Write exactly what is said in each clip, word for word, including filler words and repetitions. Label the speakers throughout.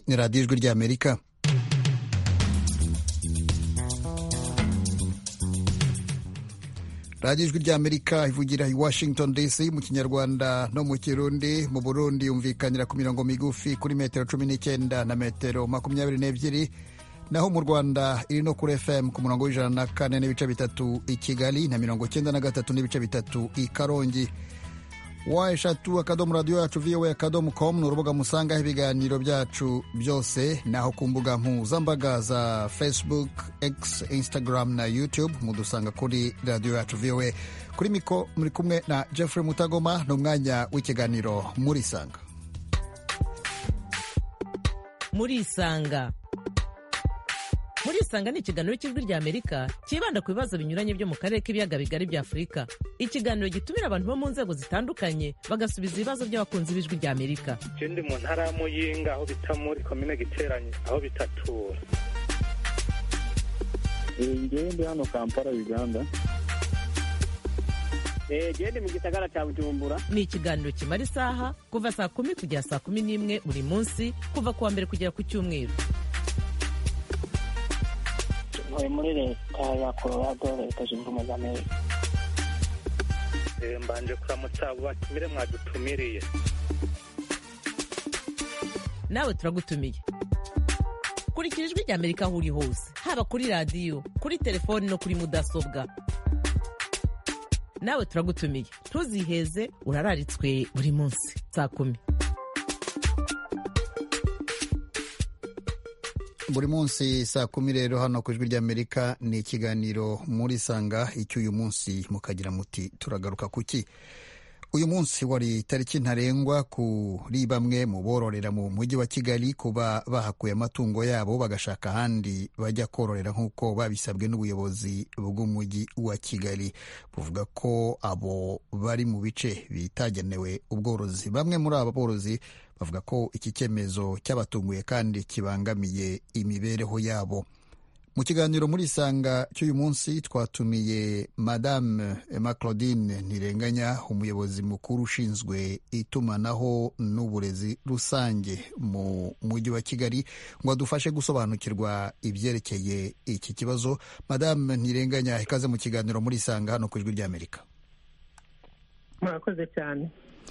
Speaker 1: ni radiyo ijwi ry'Amerika. radiyo ijwi ry'Amerika ivugira i Washington D C mu kinyarwanda no mu kirundi. Mu Burundi yumvikanira ku mirongo migufi kuri metero cumi n'icyenda na metero makumyabiri n'ebyiri, naho mu Rwanda iri no kuri F M ku murongo w'ijana na kane n'ibice bitatu i Kigali na mirongo cyenda na gatatu n'ibice bitatu i Karongi. wa eshatu akadomo radiyo yacu voa akadomo com ni urubuga musangaho ibiganiro byacu byose, naho ku mbuga mpuzambaga za Facebook, X, Instagram na YouTube mudusanga kuri radiyo yacu voa. Kuri miko muri kumwe na Jeffrey Mutagoma. Ni umwanya w'ikiganiro Murisanga.
Speaker 2: Murisanga Murisanga ni ikiganiro cy'ijwi ry'Amerika kibanda ku bibazo binyuranye byo mu karere k'ibiyaga bigari bya Afurika. Ikiganiro gitumira abantu bo mu nzego zitandukanye bagasubiza ibibazo by'abakunzi b'ijwi ry'Amerika.
Speaker 3: Ndi mu ntara ya Muyinga aho bita muri komine Giteranyi aho bitatura.
Speaker 4: Ngewe ndi hano Kampala, Uganda.
Speaker 5: Gende mu gisagara cya Bujumbura.
Speaker 2: Ni ikiganiro kimara isaha kuva saa kumi kugera saa kumi n'imwe buri munsi, kuva kuwa mbere kugera ku cyumweru.
Speaker 5: Muri leta ya Colorado, leta zunze ubumwe za Amerika.
Speaker 3: Mbanje kuramutsa abo batumire mwadutumiriye.
Speaker 2: Nawe turagutumiye. Kurikira ijwi ry'Amerika aho uri hose, haba kuri radiyo, kuri telefoni no kuri mudasobwa. Nawe turagutumiye, ntuziheze, urararitswe buri munsi saa kumi.
Speaker 1: Buri munsi saa kumi rero hano ku ijwi ry'Amerika ni ikiganiro Murisanga. Icyo uyu munsi mukagira muti turagaruka kuki. Uyu munsi wari tariki ntarengwa kuri bamwe mu bororera mu mujyi wa Kigali kuba bahakuye amatungo yabo bagashaka ahandi bajya kororera nk'uko babisabwe n'ubuyobozi bw'umujyi wa Kigali. Buvuga ko abo bari mu bice bitagenewe ubworozi. Bamwe muri aba borozi bavuga ko iki cyemezo cyabatunguye kandi kibangamiye imibereho yabo. Mu kiganiro Murisanga cy'uyu munsi twatumiye Madame Emma Claudine Ntirenganya, umuyobozi mukuru ushinzwe itumanaho n'uburezi rusange mu mujyi wa Kigali, ngo adufashe gusobanukirwa ibyerekeye iki kibazo. Madame Ntirenganya, ikaze mu kiganiro Murisanga hano ku ijwi ry'Amerika.
Speaker 6: Murakoze cyane.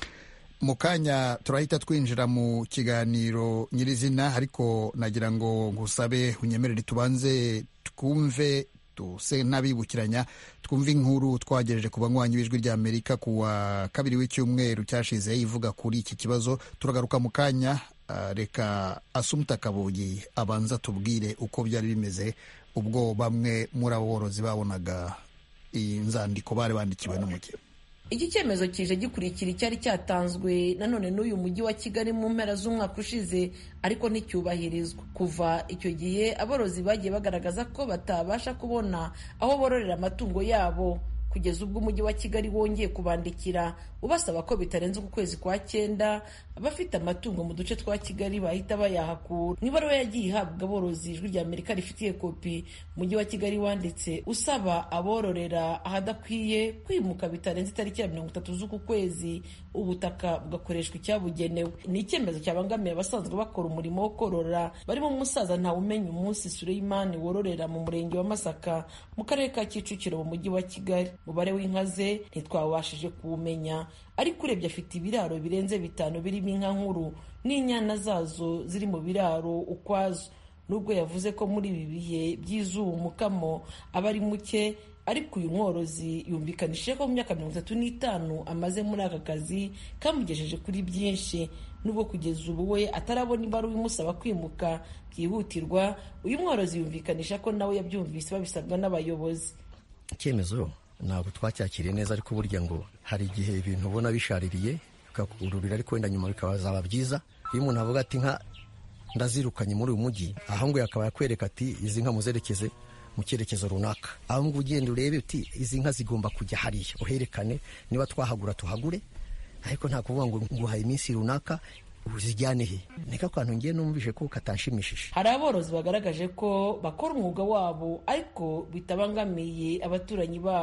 Speaker 1: Mu kanya turahita twinjira mu kiganiro nyirizina, ariko nagira ngo ngusabe unyemerere tubanze twumve, tuse n'abibukiranya, twumve inkuru twagejeje ku banywanyi b'ijwi ry'Amerika ku wa kabiri w'icyumweru cyashize ivuga kuri iki kibazo. Turagaruka mu kanya. Uh, reka Asumta Kabugi abanza tubwire uko byari bimeze ubwo bamwe muri abo borozi babonaga inzandiko bari bandikiwe n'umujyi.
Speaker 7: Iki cyemezo kije gikurikira icyari cyatanzwe nanone n'uyu mujyi wa Kigali mu mpera z'umwaka ushize, ariko nticyubahirizwa. Kuva icyo gihe aborozi bagiye bagaragaza ko batabasha kubona aho bororera amatungo yabo, kugeza ubwo umujyi wa Kigali wongeye kubandikira ubasaba ko bitarenze ku kwezi kwa cyenda abafite amatungo mu duce twa Kigali bahita bayahakura. Nibaruwa yagiye ihabwa aborozi ijwi ry'Amerika rifitiye kopi, umujyi wa Kigali wanditse usaba abororera ahadakwiye kwimuka bitarenze itariki ya mirongo itatu z'uku kwezi, ubutaka bugakoreshwa icyabugenewe. Ni icyemezo cyabangamiye abasanzwe bakora umurimo wo korora barimo umusaza Ntawumenya Umunsi Suleimani wororera mu murenge wa Masaka mu karere ka Kicukiro mu mujyi wa Kigali. Umubare w'inka ze ntitwabashije kuwumenya, ariko urebye afite ibiraro birenze bitanu birimo inka nkuru n'inyana zazo ziri mu biraro ukwazo. Nubwo yavuze ko muri ibi bihe by'izuba umukamo aba ari muke, ariko uyu mworozi yumvikanishije ko mu myaka mirongo itatu n'itanu amaze muri aka kazi kamugejeje kuri byinshi. Nubwo kugeza ubu we atarabona ibaruwa imusaba kwimuka byihutirwa, uyu mworozi yumvikanisha ko nawe yabyumvise babisabwa n'abayobozi.
Speaker 8: Icyemezo ntabwo twacyakiriye neza, ariko burya ngo hari igihe ibintu ubona bishaririye bikakururira, ariko wenda nyuma bikazaba byiza. Iyo umuntu avuga ati nka ndazirukanye muri uyu mujyi, aho ngo yakaba yakwereka ati izi nka muzerekeze mu cyerekezo runaka, aho ngo ugenda urebe uti izi nka zigomba kujya hariya, uherekane niba twahagura tuhagure, ariko nta kuvuga ngo nguhaye iminsi runaka uzijyane he. Nika kwantu ngiye numvishe ko katanshimishije.
Speaker 7: Hari aborozi bagaragaje ko bakora umwuga wabo ariko bitabangamiye abaturanyi babo.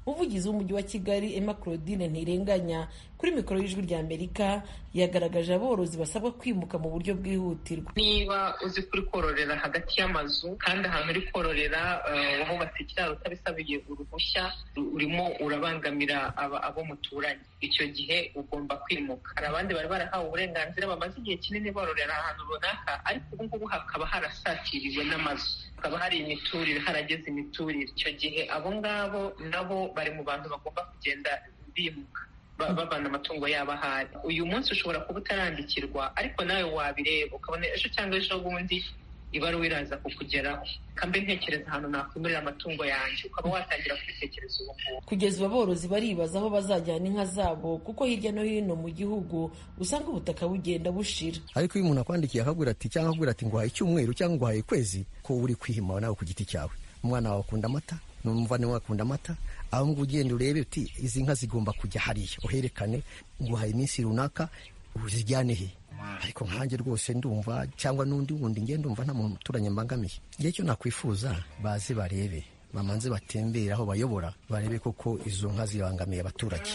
Speaker 7: umuvugizi w'umujyi wa Kigali Emma Claudine Ntirenganya kuri mikoro y'Ijwi rya Amerika yagaragaje aborozi basabwa kwimuka mu buryo bwihutirwa.
Speaker 6: Niba uzi kuri kororera hagati y'amazu kandi ahantu uri kororera wahubatse ikiraro utabisabiye uruhushya urimo urabangamira abo muturanye, icyo gihe ugomba kwimuka. Hari abandi bari barahawe uburenganzira bamaze igihe kinini bororera ahantu runaka, ariko ubu ngubu hakaba harasatiriwe n'amazu, hakaba hari imiturire, harageze imiturire. Icyo gihe abo ngabo nabo bari mu bantu bagomba kugenda bimuka babana amatungo yabo ahari. Uyu munsi ushobora kuba utarandikirwa, ariko nawe wabireba ukabona ejo cyangwa ejo bundi ibaruwa iraza kukugeraho. Kambe ntekereza ahantu nakwimurira amatungo yanjye, ukaba watangira kubitekereza ubu ngubu.
Speaker 7: Kugeza ubu aborozi baribaza aho bazajyana inka zabo, kuko hirya no hino mu gihugu usanga ubutaka bugenda bushira.
Speaker 8: Ariko iyo umuntu akwandikiye akabwira ati cyangwa akubwira ati nguhaye icyumweru cyangwa nguhaye ukwezi, ko uri kwihima nawe ku giti cyawe. Umwana wawe akunda amata, n'umuvane wawe akunda amata, aho ngo ugenda urebe uti izi nka zigomba kujya hariya, uherekane nguhaye iminsi runaka uzijyane he. Ariko nkanjye rwose ndumva, cyangwa n'undi wundi ngiye ndumva nta muntu uturanye mbangamiye. Ngiye cyo nakwifuza baze barebe, bamanze batembera aho bayobora, barebe koko izo nka zibangamiye abaturage,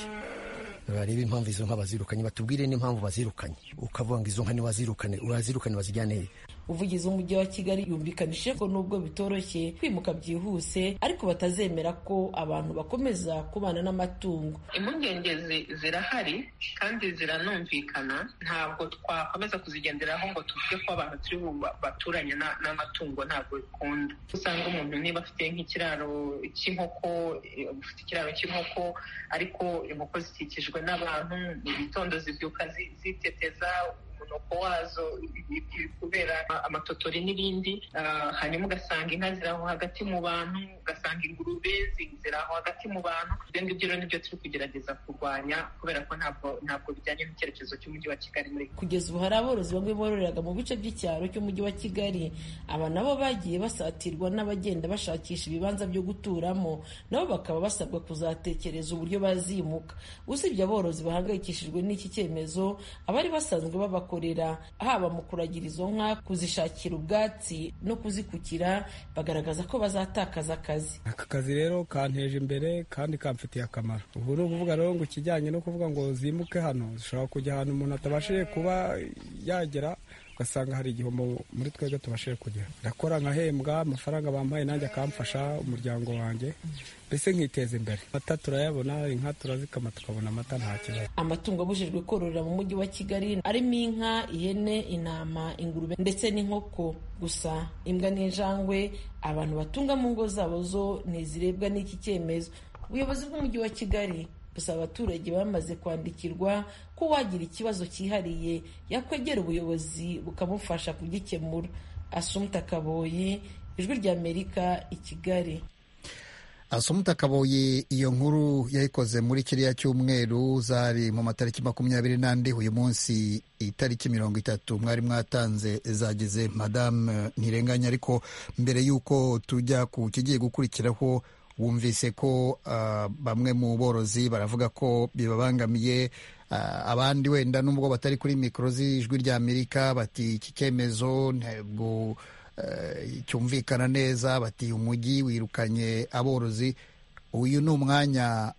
Speaker 8: barebe impamvu izo nka bazirukanye, batubwire n'impamvu bazirukanye. Ukavuga ngo izo nka niwazirukane, urazirukane bazijyane he.
Speaker 7: Umuvugizi w'umujyi wa Kigali yumvikanishije ko nubwo bitoroshye kwimuka byihuse, ariko batazemera ko abantu bakomeza kubana n'amatungo.
Speaker 6: Impungenge zirahari kandi ziranumvikana, ntabwo twakomeza kuzigenderaho ngo tuvuge ko abantu turi baturanye n'amatungo, ntabwo bikunda. Usanga umuntu niba afite nk'ikiraro cy'inkoko, ufite ikiraro cy'inkoko ariko inkoko zikikijwe n'abantu, mu gitondo zibyuka ziteteza umunuko wazo kubera amatotori n'ibindi, hanyuma ugasanga inka ziri aho hagati mu bantu, ugasanga ingurube ziri aho hagati mu bantu. Ibyo ngibyo rero nibyo turi kugerageza kurwanya, kubera ko ntabwo ntabwo bijyanye n'icyerekezo cy'umujyi wa Kigali. Muri
Speaker 7: kugeza ubu hari aborozi bamwe bororeraga mu bice by'icyaro cy'umujyi wa Kigali, aba nabo bagiye basatirwa n'abagenda bashakisha ibibanza byo guturamo, nabo bakaba basabwa kuzatekereza uburyo bazimuka. Usibye aborozi bahangayikishijwe n'iki cyemezo, abari basanzwe babakorera haba mu kuragira izo nka, kuzishakira ubwatsi no kuzikukira, bagaragaza ko bazatakaza akazi.
Speaker 9: Aka kazi rero kanteje imbere kandi kamfitiye akamaro. Ubu ni ukuvuga rero ngo ikijyanye no kuvuga ngo zimuke hano, zishobora kujya ahantu umuntu atabashije kuba yagera, ugasanga hari igihombo muri twebwe tubashije kugera. Ndakora nkahembwa, amafaranga bampaye nanjye akamfasha umuryango wanjye, mbese nkiteza imbere. Amata turayabona, inka turazikama tukabona amata nta kibazo.
Speaker 7: Amatungo abujijwe kororera mu mujyi wa Kigali arimo inka, ihene, intama, ingurube ndetse n'inkoko. Gusa imbwa n'injangwe abantu batunga mu ngo zabo zo ntizirebwa n'iki cyemezo. Ubuyobozi bw'umujyi wa Kigali busaba abaturage bamaze kwandikirwa ko wagira ikibazo cyihariye yakwegera ubuyobozi bukamufasha kugikemura. Asumta Kaboyi, Ijwi rya Amerika, i Kigali.
Speaker 1: Asumta Kaboyi, iyo nkuru yayikoze muri kiriya cyumweru, zari mu matariki makumyabiri n'andi. Uyu munsi itariki mirongo itatu mwari mwatanze zageze Madame Ntirenganya. Ariko mbere y'uko tujya ku kigiye gukurikiraho, wumvise ko uh, bamwe mu borozi baravuga ko bibabangamiye, uh, abandi wenda nubwo batari kuri mikoro z'Ijwi rya Amerika bati iki cyemezo ntabwo uh, cyumvikana neza, bati umujyi wirukanye aborozi. Uyu ni umwanya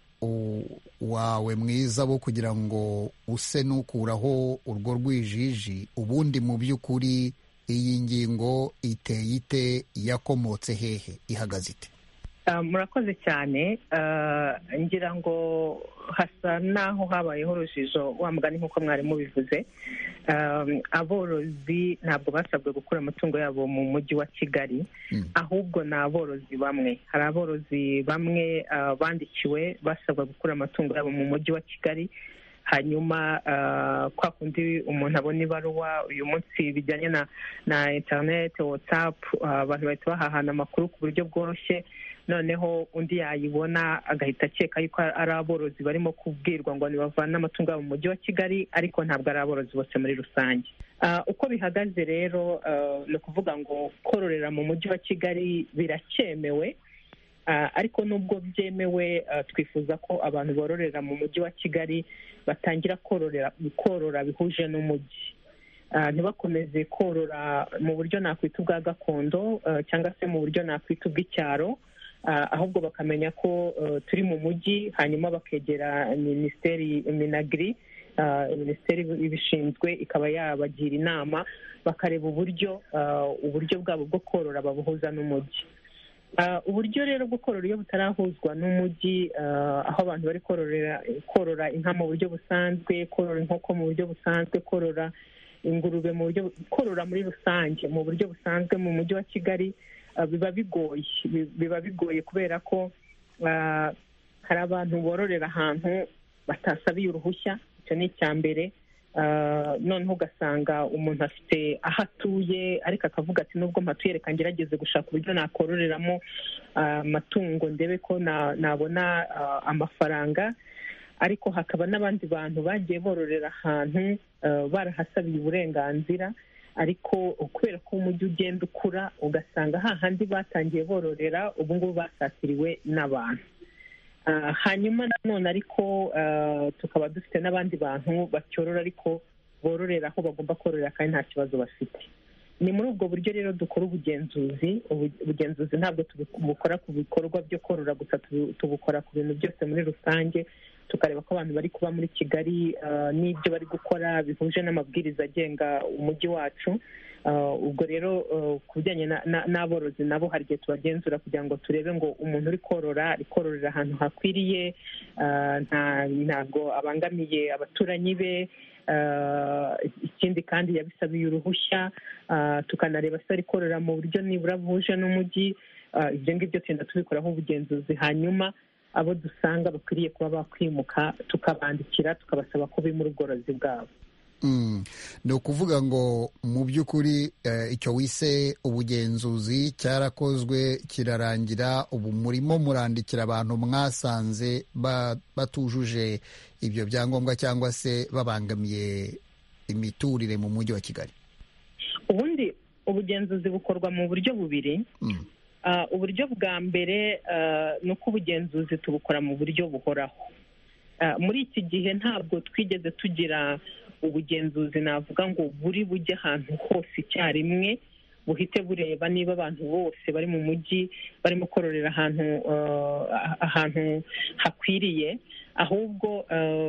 Speaker 1: wawe mwiza wo kugira ngo use n'ukuraho urwo rwijiji. Ubundi mu by'ukuri iyi ngingo iteye ite, yakomotse hehe, ihagaze ite?
Speaker 10: Murakoze cyane. Ngira ngo hasa naho habayeho urujijo, wa mugani nk'uko mwari mubivuze. Aborozi ntabwo basabwe gukura amatungo yabo mu mujyi wa Kigali, ahubwo ni aborozi bamwe. Hari aborozi bamwe bandikiwe basabwa gukura amatungo yabo mu mujyi wa Kigali, hanyuma kwa kundi umuntu abona ibaruwa uyu munsi bijyanye na na internet, WhatsApp, abantu bahita bahahana amakuru ku buryo bworoshye. Noneho undi yayibona agahita akeka yuko ari aborozi barimo kubwirwa ngo nibavana amatungo yabo mu mujyi wa Kigali, ariko ntabwo ari aborozi bose muri rusange. Uko bihagaze rero ni ukuvuga ngo kororera mu mujyi wa Kigali biracyemewe, ariko nubwo byemewe twifuza ko abantu bororera mu mujyi wa Kigali batangira kororera korora bihuje n'umujyi, ntibakomeze korora mu buryo nakwita ubwa gakondo cyangwa se mu buryo nakwita ubw'icyaro, ahubwo bakamenya ko turi mu mujyi, hanyuma bakegera minisiteri minagiri, minisiteri ibishinzwe ikaba yabagira inama bakareba uburyo uburyo bwabo bwo korora babuhuza n'umujyi. Uburyo rero bwo korora iyo butarahuzwa n'umujyi, aho abantu bari korora inka mu buryo busanzwe, korora inkoko mu buryo busanzwe, korora ingurube mu buryo, korora muri rusange mu buryo busanzwe mu mujyi wa Kigali, biba bigoye biba bigoye kubera ko hari abantu bororera ahantu batasabiye uruhushya. Icyo ni icya mbere. Noneho ugasanga umuntu afite aho atuye ariko akavuga ati nubwo mpatuye reka ngerageze gushaka uburyo nakororeramo amatungo ndebe ko nabona amafaranga, ariko hakaba n'abandi bantu bagiye bororera ahantu barahasabiye uburenganzira, ariko kubera ko umujyi ugenda ukura ugasanga hahandi batangiye bororera ubu ngubu basatiriwe n'abantu. Hanyuma nanone ariko tukaba dufite n'abandi bantu bacyorora ariko bororera aho bagomba kororera kandi nta kibazo bafite. Ni muri ubwo buryo rero dukora ubugenzuzi. Ubugenzuzi ntabwo tubukora ku bikorwa byo korora gusa, tubukora ku bintu byose muri rusange, tukareba ko abantu bari kuba muri Kigali n'ibyo bari gukora bihuje n'amabwiriza agenga umujyi wacu. Ubwo rero ku bijyanye n'aborozi nabo hari igihe tubagenzura kugira ngo turebe ngo umuntu uri korora ari kororera ahantu hakwiriye, ntabwo abangamiye abaturanyi be, ikindi kandi yabisabiye uruhushya, tukanareba se ari korora mu buryo nibura buhuje n'umujyi. Ibyo ngibyo tugenda tubikoraho ubugenzuzi, hanyuma abo dusanga bakwiriye kuba bakwimuka tukabandikira tukabasaba ko bimura ubworozi bwabo.
Speaker 1: Ni ukuvuga ngo mu by'ukuri icyo wise ubugenzuzi cyarakozwe kirarangira, ubu murimo murandikira abantu mwasanze batujuje ibyo byangombwa cyangwa se babangamiye imiturire mu mujyi wa Kigali.
Speaker 10: Ubundi ubugenzuzi bukorwa mu buryo bubiri. Uburyo bwa mbere ni uko ubugenzuzi tubukora mu buryo buhoraho. Muri iki gihe ntabwo twigeze tugira ubugenzuzi navuga ngo buri bujye ahantu hose icyarimwe buhite bureba niba abantu bose bari mu mujyi barimo kororera ahantu ahantu hakwiriye, ahubwo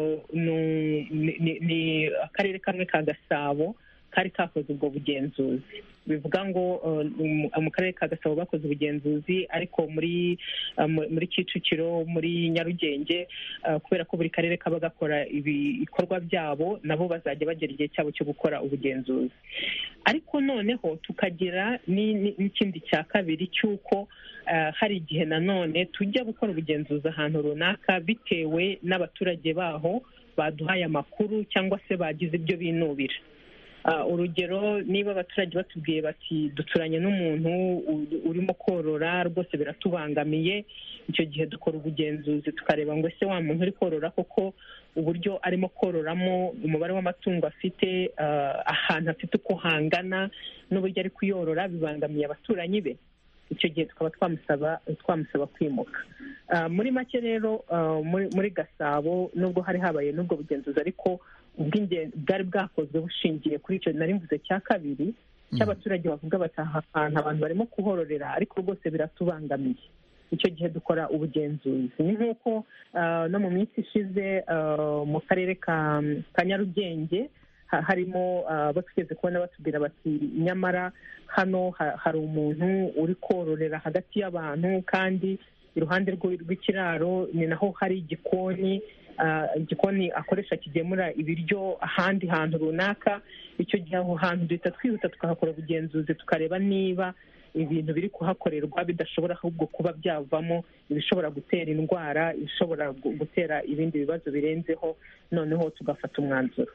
Speaker 10: ni akarere kamwe ka Gasabo kari kakoze ubwo bugenzuzi. Bivuga ngo mu karere ka Gasabo bakoze ubugenzuzi, ariko muri muri Kicukiro, muri Nyarugenge, kubera ko buri karere kaba gakora ibikorwa byabo, nabo bazajya bagera igihe cyabo cyo gukora ubugenzuzi. Ariko noneho tukagira n'ikindi cya kabiri cy'uko hari igihe nanone tujya gukora ubugenzuzi ahantu runaka bitewe n'abaturage baho baduhaye amakuru cyangwa se bagize ibyo binubira. Urugero, niba abaturage batubwiye bati duturanye n'umuntu urimo korora rwose biratubangamiye, icyo gihe dukora ubugenzuzi tukareba ngo ese wa muntu uri korora koko uburyo arimo kororamo, umubare w'amatungo afite, ahantu afite uko hangana n'uburyo ari kuyorora bibangamiye abaturanyi be. Icyo gihe tukaba twamusaba twamusaba kwimuka. Muri make rero muri Gasabo nubwo hari habaye n'ubwo bugenzuzi, ariko bwari bwakozwe bushingiye kuri icyo nari mvuze cya kabiri cy'abaturage bavuga bati aha hantu abantu barimo kuhororera ariko rwose biratubangamiye. Icyo gihe dukora ubugenzuzi. Ni nk'uko no mu minsi ishize mu karere ka Nyarugenge harimo batugeze kubona batubwira bati nyamara hano hari umuntu uri kororera hagati y'abantu, kandi iruhande rw'ikiraro ni naho hari igikoni igikoni akoresha kigemura ibiryo ahandi hantu runaka. Icyo gihe aho hantu duhita twihuta tukahakora ubugenzuzi tukareba niba ibintu biri kuhakorerwa bidashobora ahubwo kuba byavamo ibishobora gutera indwara, ibishobora gutera ibindi bibazo birenzeho, noneho tugafata umwanzuro.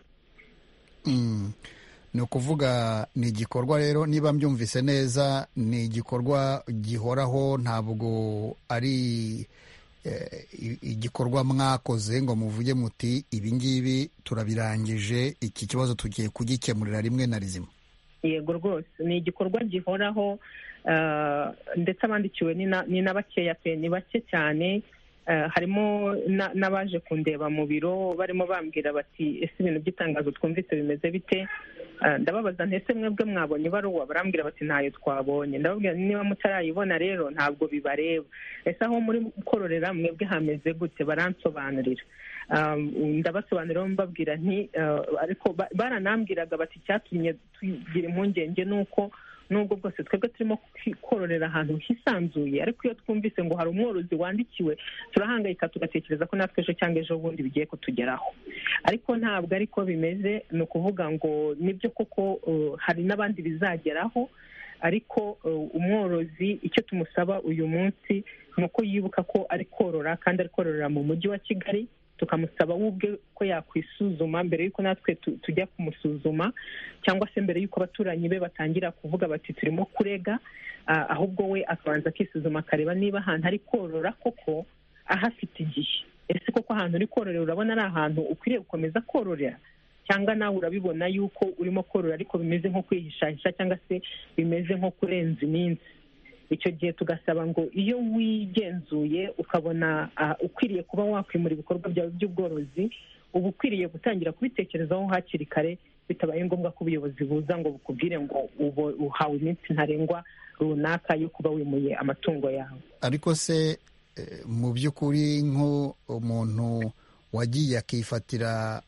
Speaker 1: Ni ukuvuga ni igikorwa rero, niba mbyumvise neza, ni igikorwa gihoraho, ntabwo ari igikorwa mwakoze ngo muvuge muti ibi ngibi turabirangije, iki kibazo tugiye kugikemurira rimwe na rizima.
Speaker 10: Yego rwose, ni igikorwa gihoraho, ndetse abandikiwe ni na bakeya pe, ni bake cyane. harimo n'abaje kundeba mu biro barimo bambwira bati ese ibintu by'itangazo twumvise bimeze bite, ndababaza ntese mwebwe mwabonye ibaruwa, barambwira bati ntayo twabonye. ndababwira niba mutarayibona rero ntabwo bibareba, ese aho muri kororera mwebwe hameze gute, baransobanurira. ndabasobanurira mbabwira nti ariko baranambwiraga bati icyatumye tugira impungenge nuko nubwo bwose twebwe turimo kororera ahantu hisanzuye, ariko iyo twumvise ngo hari umworozi wandikiwe turahangayika tugatekereza ko natwe ejo cyangwa ejo bundi bigiye kutugeraho. ariko ntabwo ariko bimeze, ni ukuvuga ngo nibyo koko hari n'abandi bizageraho, ariko umworozi icyo tumusaba uyu munsi ni uko yibuka ko ari korora kandi ari kororera mu mujyi wa Kigali, tukamusaba we ubwe ko yakwisuzuma mbere y'uko natwe tujya kumusuzuma, cyangwa se mbere y'uko abaturanyi be batangira kuvuga bati turimo kurega, ahubwo we akabanza akisuzuma akareba niba ahantu ari korora koko ahafite igihe. ese koko ahantu uri kororera urabona ari ahantu ukwiriye gukomeza kororera, cyangwa nawe urabibona yuko urimo korora ariko bimeze nko kwihishahisha cyangwa se bimeze nko kurenza iminsi. icyo gihe tugasaba ngo iyo wigenzuye ukabona ukwiriye kuba wakwimura ibikorwa byawe by'ubworozi, uba ukwiriye gutangira kubitekerezaho hakiri kare, bitabaye ngombwa ko ubuyobozi buza ngo bukubwire ngo uhawe iminsi ntarengwa runaka yo kuba wimuye amatungo yawe.
Speaker 1: ariko se mu by'ukuri nk'umuntu wagiye akifatira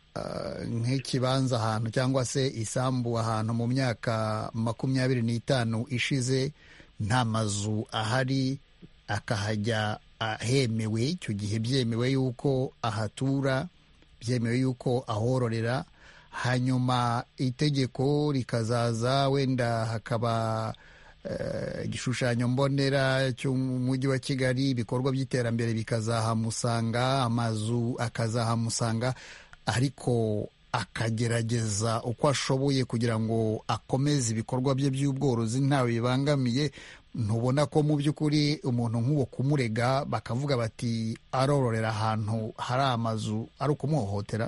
Speaker 1: nk'ikibanza ahantu cyangwa se isambu ahantu mu myaka makumyabiri n'itanu ishize, nta mazu ahari, akahajya ahemewe, icyo gihe byemewe yuko ahatura, byemewe yuko ahororera, hanyuma itegeko rikazaza wenda hakaba igishushanyo mbonera cy'umujyi wa Kigali, ibikorwa by'iterambere bikazahamusanga, amazu akazahamusanga, ariko akagerageza uko ashoboye kugira ngo akomeze ibikorwa bye by'ubworozi ntawe bibangamiye. ntubona ko mu by'ukuri umuntu nk'uwo kumurega bakavuga bati arororera ahantu hari amazu ari ukumuhohotera?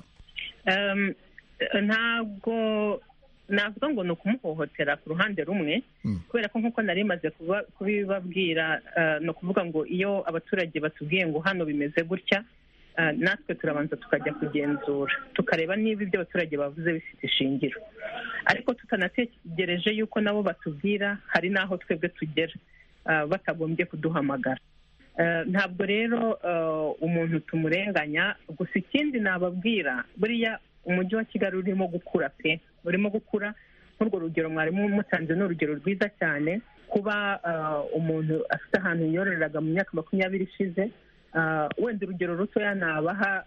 Speaker 10: ntabwo navuga ngo ni ukumuhohotera ku ruhande rumwe, kubera ko nk'uko nari maze kubibabwira, ni ukuvuga ngo iyo abaturage batubwiye ngo hano bimeze gutya, natwe turabanza tukajya kugenzura tukareba niba ibyo abaturage bavuze bifite ishingiro, ariko tutanategereje yuko nabo batubwira, hari n'aho twebwe tugera batagombye kuduhamagara. ntabwo rero umuntu tumurenganya, gusa ikindi nababwira, buriya umujyi wa Kigali urimo gukura pe, urimo gukura. nk'urwo rugero mwarimu mutanze ni urugero rwiza cyane, kuba umuntu afite ahantu yororeraga mu myaka makumyabiri ishize. wenda urugero rutoya nabaha,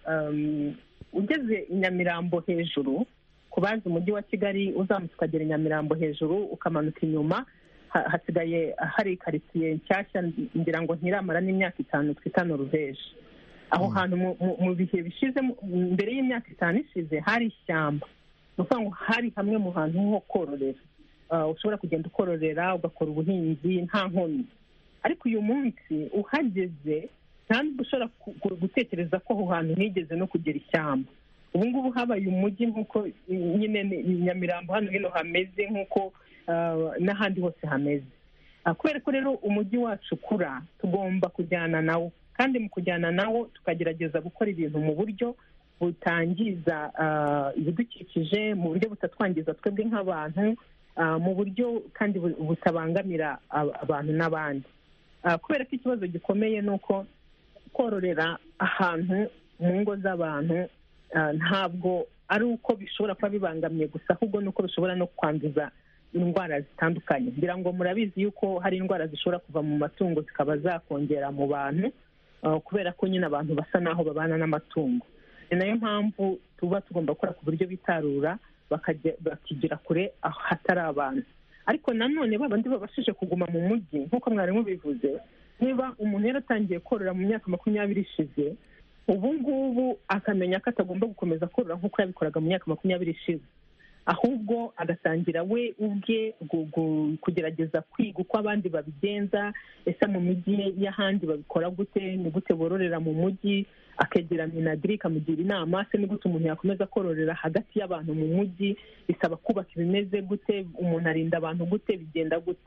Speaker 10: ugeze i Nyamirambo hejuru, ku bazi umujyi wa Kigali uzamutse ukagera i Nyamirambo hejuru ukamanuka inyuma, hasigaye hari karitsiye nshyashya ngira ngo ntiramara n'imyaka itanu twita Noruveje. aho hantu mu bihe bishize, mbere y'imyaka itanu ishize, hari ishyamba. ni ukuvuga ngo hari hamwe mu hantu ho kororera, ushobora kugenda ukororera ugakora ubuhinzi nta nkomyi. ariko uyu munsi uhageze nta nubwo ushobora gutekereza ko aho hantu higeze no kugera ishyamba. ubu ngubu habaye umujyi nk'uko nyine Nyamirambo hano hino hameze, nk'uko n'ahandi hose hameze. kubera ko rero umujyi wacu ukura, tugomba kujyana nawo, kandi mu kujyana nawo tukagerageza gukora ibintu mu buryo butangiza ibidukikije, mu buryo butatwangiza twebwe nk'abantu, mu buryo kandi butabangamira abantu n'abandi. kubera ko ikibazo gikomeye ni uko kororera ahantu mu ngo z'abantu ntabwo ari uko bishobora kuba bibangamiye gusa, ahubwo ni uko bishobora no kwanduza indwara zitandukanye. ngira ngo murabizi yuko hari indwara zishobora kuva mu matungo zikaba zakongera mu bantu, kubera ko nyine abantu basa n'aho babana n'amatungo. ni nayo mpamvu tuba tugomba gukora ku buryo bitarura bakigira kure ahatari abantu. ariko nanone babandi babashije kuguma mu mujyi, nk'uko mwarimu bivuze, niba umuntu yaratangiye korora mu myaka makumyabiri ishize, ubu ngubu akamenya ko atagomba gukomeza korora nk'uko yabikoraga mu myaka makumyabiri ishize, ahubwo agatangira we ubwe kugerageza kwiga uko abandi babigenza. ese mu mijyi y'ahandi babikora gute, ni gute bororera mu mujyi, akegera minagiri ikamugira inama. se ni gute umuntu yakomeza kororera hagati y'abantu mu mujyi, bisaba kubaka ibimeze gute, umuntu arinda abantu gute, bigenda gute.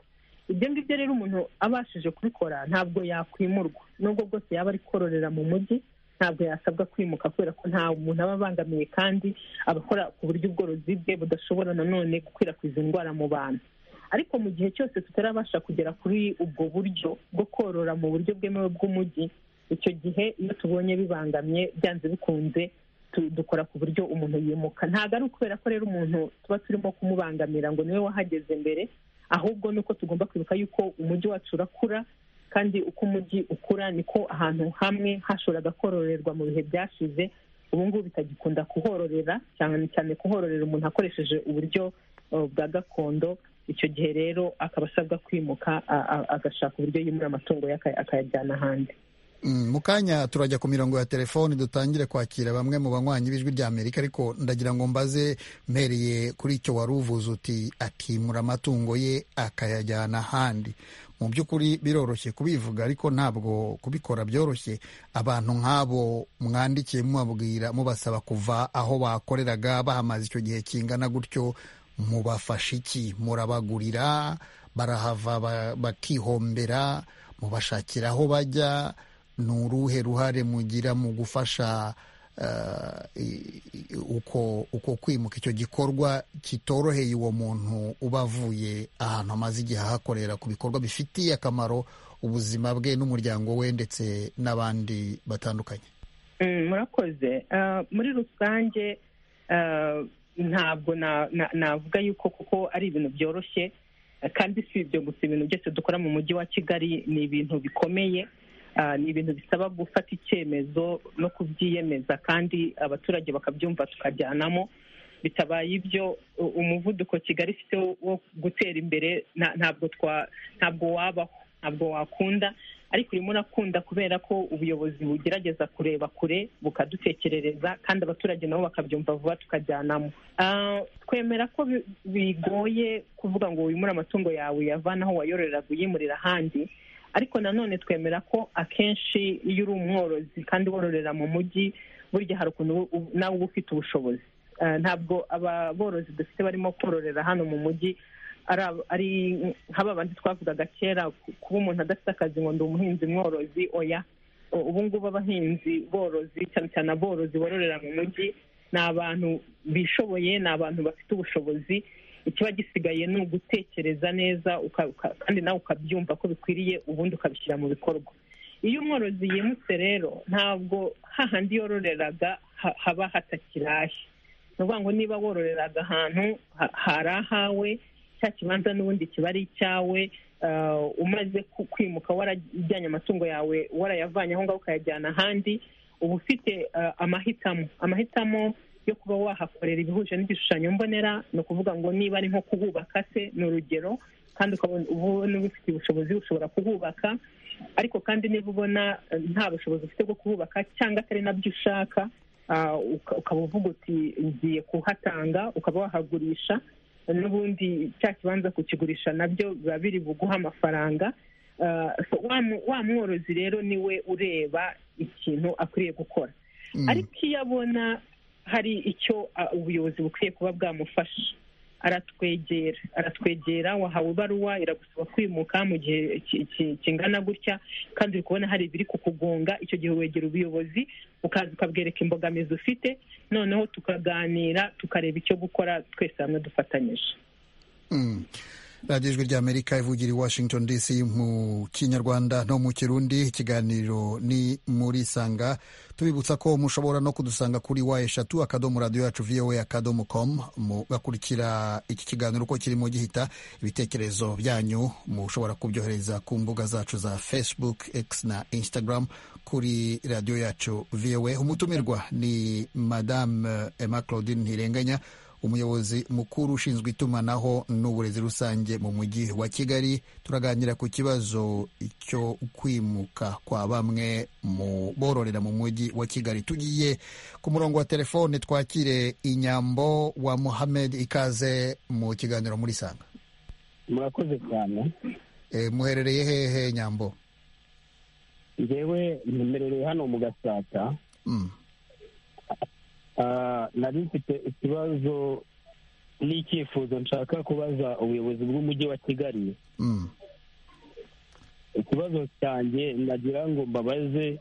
Speaker 10: ibyo ngibyo rero umuntu abashije kubikora ntabwo yakwimurwa, nubwo bwose yaba ari kororera mu mujyi ntabwo yasabwa kwimuka, kubera ko nta muntu aba abangamiye kandi abakora ku buryo ubworozi bwe budashobora nanone gukwirakwiza indwara mu bantu. Ariko mu gihe cyose tutarabasha kugera kuri ubwo buryo bwo korora mu buryo bwemewe bw'umujyi, icyo gihe iyo tubonye bibangamye byanze bikunze dukora ku buryo umuntu yimuka. Ntabwo ari ukubera ko rero umuntu tuba turimo kumubangamira ngo niwe wahageze mbere, ahubwo ni uko tugomba kwibuka yuko umujyi wacu urakura, kandi uko umujyi ukura niko ahantu hamwe hashoboraga kororerwa mu bihe byashize ubu ngubu bitagikunda kuhororera, cyane cyane kuhororera umuntu akoresheje uburyo bwa gakondo. Icyo gihe rero akaba asabwa kwimuka agashaka uburyo yimura amatungo ye akayajyana ahandi.
Speaker 1: mu kanya turajya ku mirongo ya telefoni dutangire kwakira bamwe mu banywanyi b'ijwi rya Amerika, ariko ndagira ngo mbaze mpereye kuri icyo wari uvuze uti akimura amatungo ye akayajyana ahandi. Mu by'ukuri biroroshye kubivuga ariko ntabwo kubikora byoroshye. Abantu nk'abo mwandikiye mubabwira mubasaba kuva aho bakoreraga bahamaze icyo gihe kingana gutyo, mubafasha iki? Murabagurira, barahava bakihombera, mubashakira aho bajya? Ni uruhe ruhare mugira mu gufasha uko uko kwimuka icyo gikorwa kitoroheye uwo muntu uba avuye ahantu amaze igihe ahakorera ku bikorwa bifitiye akamaro ubuzima bwe n'umuryango we ndetse n'abandi batandukanye?
Speaker 10: Murakoze. Muri rusange ntabwo navuga yuko kuko ari ibintu byoroshye, kandi si ibyo gusa, ibintu byose dukora mu mujyi wa Kigali ni ibintu bikomeye, ni ibintu bisaba gufata icyemezo no kubyiyemeza kandi abaturage bakabyumva tukajyanamo. Bitabaye ibyo umuvuduko Kigali ifite wo gutera imbere ntabwo ntabwo wabaho, ntabwo wakunda, ariko urimo urakunda kubera ko ubuyobozi bugerageza kureba kure bukadutekerereza kandi abaturage nabo bakabyumva vuba tukajyanamo. Twemera ko bigoye kuvuga ngo wimure amatungo yawe uyavana aho wayororeraga uyimurira ahandi, ariko nanone twemera ko akenshi iyo uri umworozi kandi wororera mu mujyi, burya hari ukuntu nawe uba ufite ubushobozi. Ntabwo aborozi dufite barimo kororera hano mu mujyi ari nk'aba bandi twavugaga kera, kuba umuntu adafite akazi ngo ndi umuhinzi mworozi, oya. Ubu ngubu abahinzi borozi, cyane cyane aborozi bororera mu mujyi, ni abantu bishoboye, ni abantu bafite ubushobozi. Ikiba gisigaye ni ugutekereza neza kandi nawe ukabyumva ko bikwiriye, ubundi ukabishyira mu bikorwa. Iyo umworozi yimutse rero ntabwo hahandi yororeraga haba hatakirashye. Ni ukuvuga ngo niba wororeraga ahantu hari ahawe, cya kibanza n'ubundi kiba ari icyawe. Umaze kwimuka warajyanye amatungo yawe warayavanye aho ngaho ukayajyana ahandi, uba ufite amahitamo amahitamo yo kuba wahakorera ibihuje n'igishushanyo mbonera. Ni ukuvuga ngo niba ari nko kuhubaka se, ni urugero, kandi ubona ufite ubushobozi ushobora kuhubaka, ariko kandi niba ubona nta bushobozi ufite bwo kuhubaka cyangwa atari nabyo ushaka, ukaba uvuga uti ngiye kuhatanga, ukaba wahagurisha, n'ubundi cya kibanza kukigurisha nabyo biba biri buguha amafaranga. Wa mworozi rero niwe ureba ikintu akwiriye gukora. Ariko iyo abona hari icyo ubuyobozi bukwiye kuba bwamufasha, aratwegera aratwegera wahawe ibaruwa iragusaba kwimuka mu gihe kingana gutya kandi uri kubona hari ibiri kukugonga, icyo gihe wegera ubuyobozi ukaza ukabwereka imbogamizi ufite, noneho tukaganira tukareba icyo gukora twese hamwe dufatanyije.
Speaker 1: radiyo ijwi rya Amerika ivugira i Washington D C mu Kinyarwanda no mu Kirundi. Ikiganiro ni muri Sanga, tubibutsa ko mushobora no kudusanga kuri wa eshatu akadomo radiyo yacu voa akadomo com, mugakurikira iki kiganiro uko kirimo gihita. Ibitekerezo byanyu mushobora kubyohereza ku mbuga zacu za Facebook, X na Instagram kuri radiyo yacu voa. Umutumirwa ni Madame Emma Claudine Ntirenganya, umuyobozi mukuru ushinzwe itumanaho n'uburezi rusange mu mujyi wa Kigali. Turaganira ku kibazo cyo kwimuka kwa bamwe mu bororera mu mujyi wa Kigali. Tugiye ku murongo wa telefone twakire Inyambo wa Mohamed. Ikaze mu kiganiro muri Sanga.
Speaker 4: Murakoze cyane.
Speaker 1: E, muherereye hehe Nyambo?
Speaker 4: Njyewe mmerereye hano mu Gatsata.
Speaker 1: Mm.
Speaker 4: Nari mfite ikibazo n'icyifuzo nshaka kubaza ubuyobozi bw'umujyi wa Kigali. ikibazo cyanjye nagira ngo mbabaze,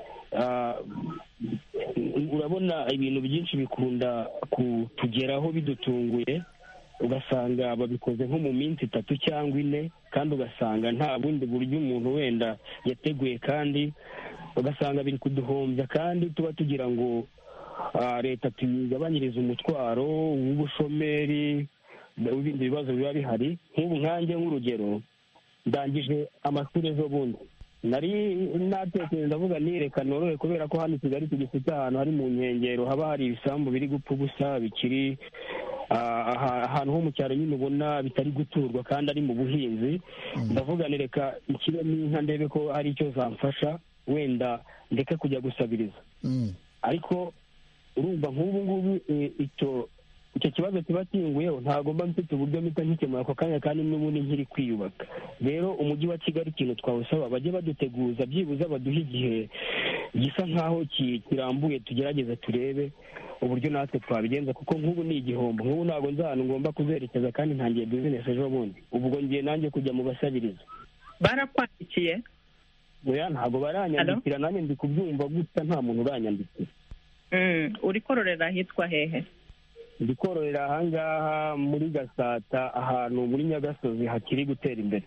Speaker 4: urabona ibintu byinshi bikunda kutugeraho bidutunguye, ugasanga babikoze nko mu minsi itatu cyangwa ine, kandi ugasanga nta bundi buryo umuntu wenda yateguye, kandi ugasanga biri kuduhombya, kandi tuba tugira ngo leta tuyigabanyirize umutwaro w'ubushomeri n'ibindi bibazo biba bihari. Nk'ubu nkanjye nk'urugero, ndangije amashuri ejo bundi, nari natekereza ndavuga nireka norohe, kubera ko hano i Kigali tugifite ahantu hari mu nkengero haba hari ibisambu biri gupfa ubusa, bikiri ahantu ho mu cyaro nyine ubona bitari guturwa kandi ari mu buhinzi. ndavuga nireka ikiro n'inka ndebe ko hari icyo zamfasha, wenda ndeke kujya gusabiriza. ariko urumva nk'ubu ngubu icyo icyo kibazo kiba kinguyeho, ntabwo mba mfite uburyo mpita nkikemura ako kanya, kandi n'ubundi nkiri kwiyubaka. rero umujyi wa Kigali ikintu twawusaba, bajye baduteguza byibuze baduhe igihe gisa nk'aho kirambuye, tugerageze turebe uburyo natwe twabigenza, kuko nk'ubu ni igihombo. nk'ubu ntabwo nzi ahantu ngomba kuzerekeza, kandi ntangiye bizinesi ejo bundi, ubwo ngiye nanjye kujya mu basabiriza.
Speaker 10: barakwandikiye?
Speaker 4: oya, ntabwo baranyandikira, nanjye ndi kubyumva gusa nta muntu uranyandikira.
Speaker 10: uri kororera ahitwa hehe?
Speaker 4: ndi kororera ahangaha muri Gasata, ahantu muri Nyagasozi hakiri gutera imbere.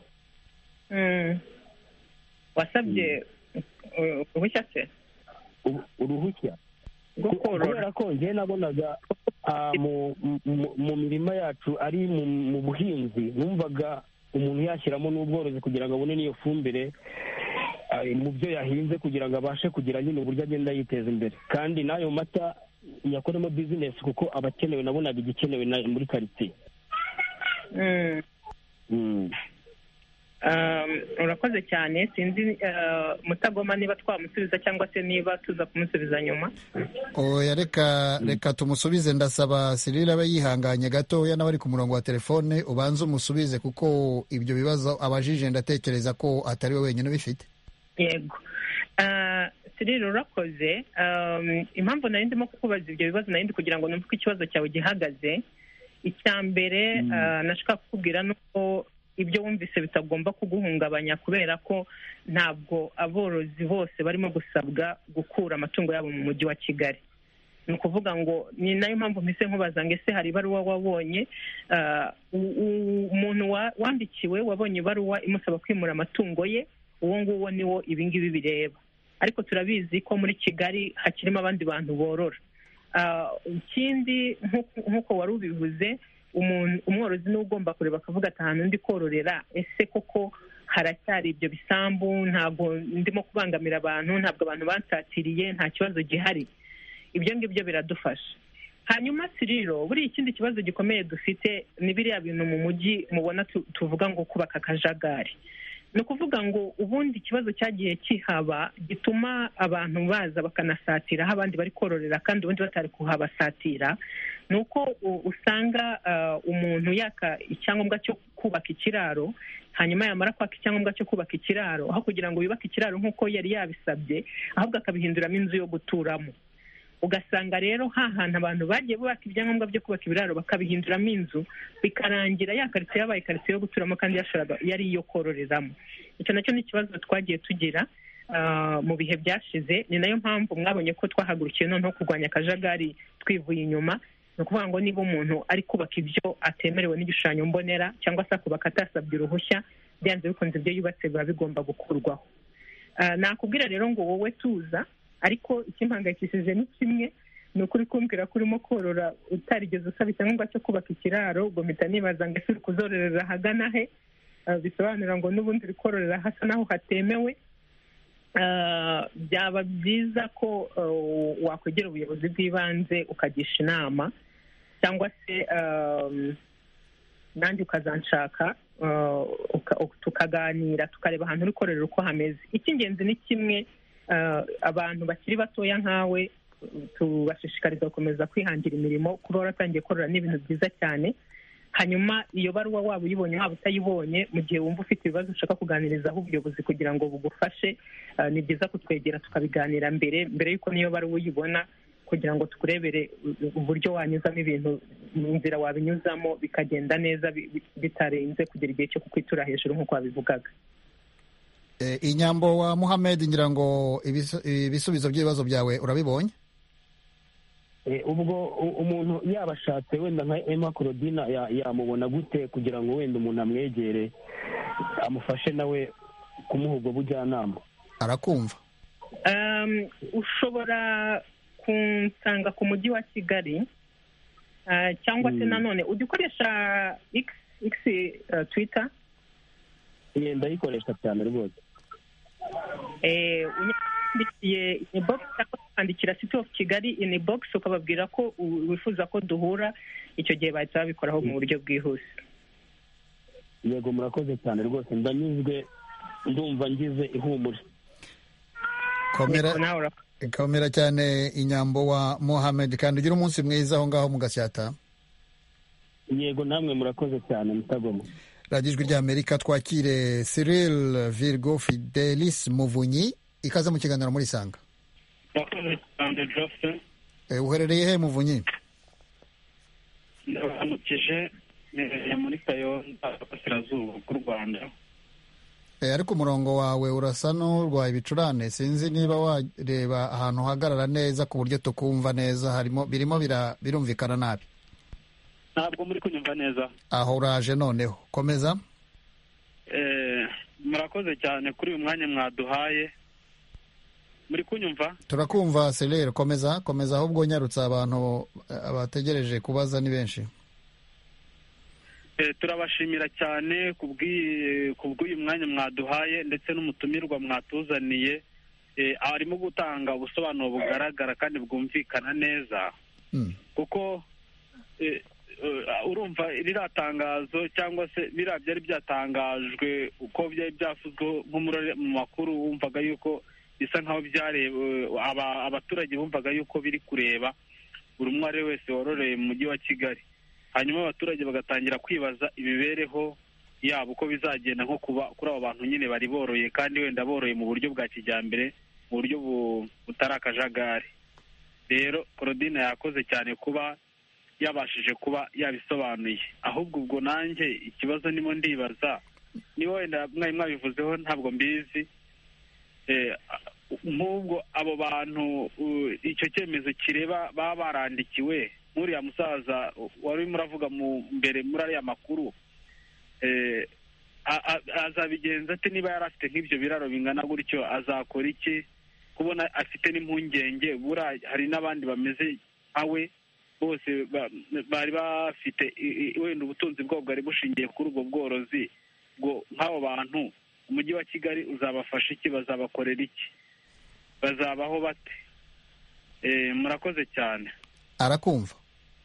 Speaker 10: wasabye uruhushya se?
Speaker 4: uruhushya kubera ko njye nabonaga mu mirima yacu ari mu buhinzi, numvaga umuntu yashyiramo n'ubworozi kugira ngo abone n'iyo fumbire mu byo yahinze, kugira ngo abashe kugira nyine uburyo agenda yiteza imbere, kandi n'ayo mata yakoremo bizinesi, kuko abakenewe nabonaga igikenewe muri karitsiye.
Speaker 10: urakoze cyane. sinzi Mutagoma niba twamusubiza cyangwa se niba tuza kumusubiza nyuma.
Speaker 1: oya, reka reka tumusubize. ndasaba Cyril abe yihanganye gatoya, n'abari ku murongo wa telefone ubanze umusubize, kuko ibyo bibazo abajije ndatekereza ko atari we wenyine ubifite.
Speaker 10: yego, Cyril urakoze. impamvu nari ndimo kukubaza ibyo bibazo, nari ndi kugira ngo numve uko ikibazo cyawe gihagaze. icya mbere nashaka kukubwira ni uko ibyo wumvise bitagomba kuguhungabanya, kubera ko ntabwo aborozi bose barimo gusabwa gukura amatungo yabo mu mujyi wa Kigali. ni ukuvuga ngo ni nayo mpamvu mpise nkubaza ngo ese hari ibaruwa wabonye, umuntu wandikiwe wabonye ibaruwa imusaba kwimura amatungo ye, uwo nguwo niwo ibingibi bireba. ariko turabizi ko muri Kigali hakirimo abandi bantu borora. ikindi nk'uko wari ubivuze, umworozi niwe ugomba kureba akavuga ati ahantu ndi kororera, ese koko haracyari ibyo bisambu, ntabwo ndimo kubangamira abantu, ntabwo abantu bansatiriye, nta kibazo gihari. ibyo ngibyo biradufasha. hanyuma Siriro, buriya ikindi kibazo gikomeye dufite ni biriya bintu mu mujyi mubona tuvuga ngo kubaka akajagari. ni ukuvuga ngo ubundi ikibazo cyagiye kihaba gituma abantu baza bakanasatira aho abandi bari kororera, kandi ubundi batari kuhabasatira, ni uko usanga umuntu yaka icyangombwa cyo kubaka ikiraro, hanyuma yamara kwaka icyangombwa cyo kubaka ikiraro, aho kugira ngo yubake ikiraro nk'uko yari yabisabye, ahubwo akabihinduramo inzu yo guturamo. ugasanga rero hantu abantu bagiye bubaka ibyangombwa byo kubaka ibiraro bakabihinduramo inzu, bikarangira ya karitsiye yabaye karitsiye yo guturamo kandi yari iyo kororeramo. icyo nacyo ni ikibazo twagiye tugira mu bihe byashize. ni nayo mpamvu mwabonye ko twahagurukiye noneho kurwanya akajagari twivuye inyuma. ni ukuvuga ngo niba umuntu ari kubaka ibyo atemerewe n'igishushanyo mbonera, cyangwa se akubaka atasabye uruhushya, byanze bikunze ibyo yubatse biba bigomba gukurwaho. nakubwira rero ngo wowe tuza, ariko ikimpangayikishije ni kimwe, ni ukuri kumbwira ko urimo korora utarigeze usaba icyangombwa cyo kubaka ikiraro. ubwo mpita nibaza ngo ese uri kuzororera ahagana he? bisobanura ngo n'ubundi uri kororera hasa naho hatemewe. byaba byiza ko wakwegera ubuyobozi bw'ibanze ukagisha inama, cyangwa se nanjye ukazanshaka tukaganira tukareba ahantu uri kororera uko hameze. icy'ingenzi ni kimwe, abantu bakiri batoya nkawe tubashishikariza gukomeza kwihangira imirimo. kuba waratangiye korora ni ibintu byiza cyane. hanyuma iyo baruwa waba uyibonye waba utayibonye, mu gihe wumva ufite ibibazo ushaka kuganirizaho ubuyobozi kugira ngo bugufashe, ni byiza kutwegera tukabiganira mbere mbere y'uko niyo baruwa uyibona, kugira ngo tukurebere uburyo wanyuzamo ibintu, mu nzira wabinyuzamo bikagenda neza bitarenze kugera igihe cyo kukwitura hejuru nk'uko wabivugaga.
Speaker 1: inyambo wa Mohamed ngira ngo ibisubizo by'ibibazo byawe urabibonye.
Speaker 4: ubwo umuntu yabashatse wenda nka Emma Claudine yamubona gute kugira ngo wenda umuntu amwegere amufashe nawe kumuha ubwo bujyanama?
Speaker 1: Arakumva.
Speaker 10: Ushobora kunsanga ku mujyi wa Kigali cyangwa se nanone ujya ukoresha X Twitter?
Speaker 4: Ndayikoresha cyane rwose.
Speaker 10: unyandikiye inbox cyangwa ukandikira City of Kigali inbox ukababwira ko wifuza ko duhura, icyo gihe bahita babikoraho mu buryo bwihuse.
Speaker 4: Yego murakoze cyane rwose, ndanyuzwe, ndumva ngize ihumure.
Speaker 1: Komera komera cyane inyambo wa Mohamed, kandi ugira umunsi mwiza aho ngaho mu Gasyata.
Speaker 4: Yego namwe murakoze cyane mutagoma.
Speaker 1: Radio Ijwi ry'Amerika, twakire Cyril Virgo Fidelis Muvunyi, ikaze mu kiganiro muri Sanga.
Speaker 3: Murakoze cyane Joseph.
Speaker 1: Eh, uherereye he Muvunyi?
Speaker 3: Ndamukije nereye muri Kayonza Burasirazuba bw'u Rwanda.
Speaker 1: Eh, ariko umurongo wawe urasa n'urwaye ibicurane, sinzi niba wareba ahantu hagarara neza ku buryo tukumva neza, harimo birimo birumvikana nabi.
Speaker 3: Ntabwo muri kunyumva neza.
Speaker 1: Aho uraje noneho, komeza.
Speaker 3: Eh, murakoze cyane kuri uyu mwanya mwaduhaye. Muri kunyumva?
Speaker 1: Turakumva Cyril, komeza, komeza ahubwo nyarutsa abantu abategereje kubaza ni benshi.
Speaker 3: Eh, turabashimira cyane kubw'uyu mwanya mwaduhaye ndetse n'umutumirwa mwatuzaniye. Eh, arimo gutanga ubusobanuro bugaragara kandi bwumvikana neza. Mm. Kuko eh, Uh, urumva ririya tangazo cyangwa se biriya byari byatangajwe uko byari byavuzwe nko mu makuru, wumvaga yuko bisa nkaho byareba abaturage bumvaga yuko biri kureba buri umwe ari wese waroreye mu mujyi wa Kigali. Hanyuma abaturage bagatangira kwibaza imibereho yabo uko bizagenda nko kuba kuri abo bantu nyine bari boroye, kandi wenda boroye mu buryo bwa kijyambere, mu buryo butari akajagari. Rero Claudine yakoze cyane kuba yabashije kuba yabisobanuye. Ahubwo ubwo nanjye ikibazo nimo ndibaza, niba wenda mwari mwabivuzeho ntabwo mbizi, eh, nk'ubwo abo bantu icyo cyemezo kireba baba barandikiwe, nk'uriya musaza wari muravuga mu mbere muri ariya makuru, eh, azabigenza ate niba yari afite nk'ibyo biraro bingana gutyo? Azakora iki? Kubona afite n'impungenge, bura hari n'abandi bameze nkawe bose bari bafite wenda ubutunzi bwabo bwari bushingiye kuri ubwo bworozi. Bwo nk'abo bantu umujyi wa Kigali uzabafasha iki? Bazabakorera iki? Bazabaho bate? Eh, murakoze cyane.
Speaker 1: Arakumva.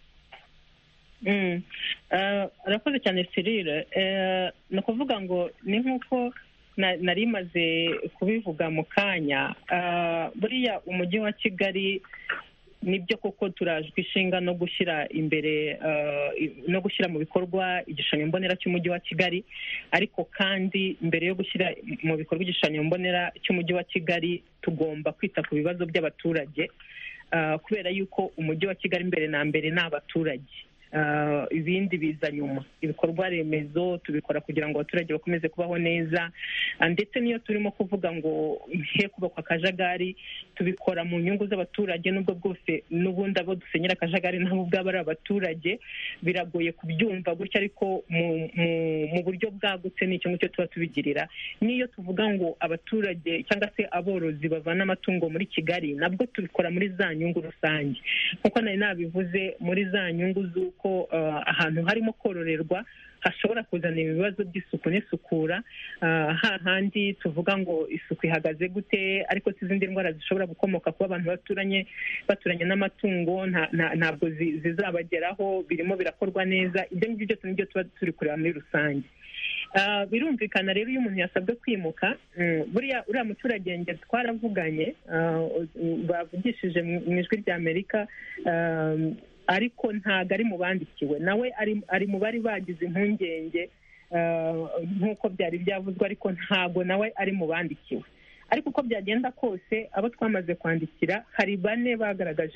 Speaker 10: Mm. Uh, arakoze cyane Cyril. Eh, no kuvuga ngo ni nkuko nari maze kubivuga mu kanya, uh, buriya umujyi wa Kigali nibyo koko turajwe ishinga no gushyira imbere no gushyira mu bikorwa igishushanyo mbonera cy'umujyi wa Kigali, ariko kandi mbere yo gushyira mu bikorwa igishushanyo mbonera cy'umujyi wa Kigali tugomba kwita ku bibazo by'abaturage, kubera yuko umujyi wa Kigali mbere na mbere ni abaturage. Uh, ibindi biza nyuma. Ibikorwa remezo tubikora kugira ngo abaturage bakomeze kubaho neza, ndetse niyo turimo kuvuga ngo he kubakwa akajagari tubikora mu nyungu z'abaturage, nubwo bwose n'ubundi abo dusenyera akajagari nabo ubwabo ari abaturage. Biragoye kubyumva gutya, ariko mu, mu, mu buryo bwagutse ni icyo ngicyo tuba tubigirira. Niyo tuvuga ngo abaturage cyangwa se aborozi bavana amatungo muri Kigali, nabwo tubikora muri za nyungu rusange, nkuko nari nabivuze, muri za nyungu z'uko ko uh, ahantu harimo kororerwa hashobora kuzana ibibazo by'isuku n'isukura. Uh, hahandi tuvuga ngo isuku ihagaze gute, ariko izindi ndwara zishobora gukomoka kuba abantu baturanye baturanye n'amatungo ntabwo zizabageraho, birimo birakorwa neza. Ibyo ngibyo byose nibyo tuba turi kureba muri rusange. Uh, birumvikana rero iyo umuntu yasabwe kwimuka, um, buriya uriya muturage nge twaravuganye, uh, bavugishije mu ijwi ry'Amerika, um, ariko ntago ari mu bandikiwe, nawe ari ari mu bari bagize impungenge nk'uko byari byavuzwe, ariko ntago nawe ari mu bandikiwe. Ariko uko byagenda kose abo twamaze kwandikira, hari bane bagaragaje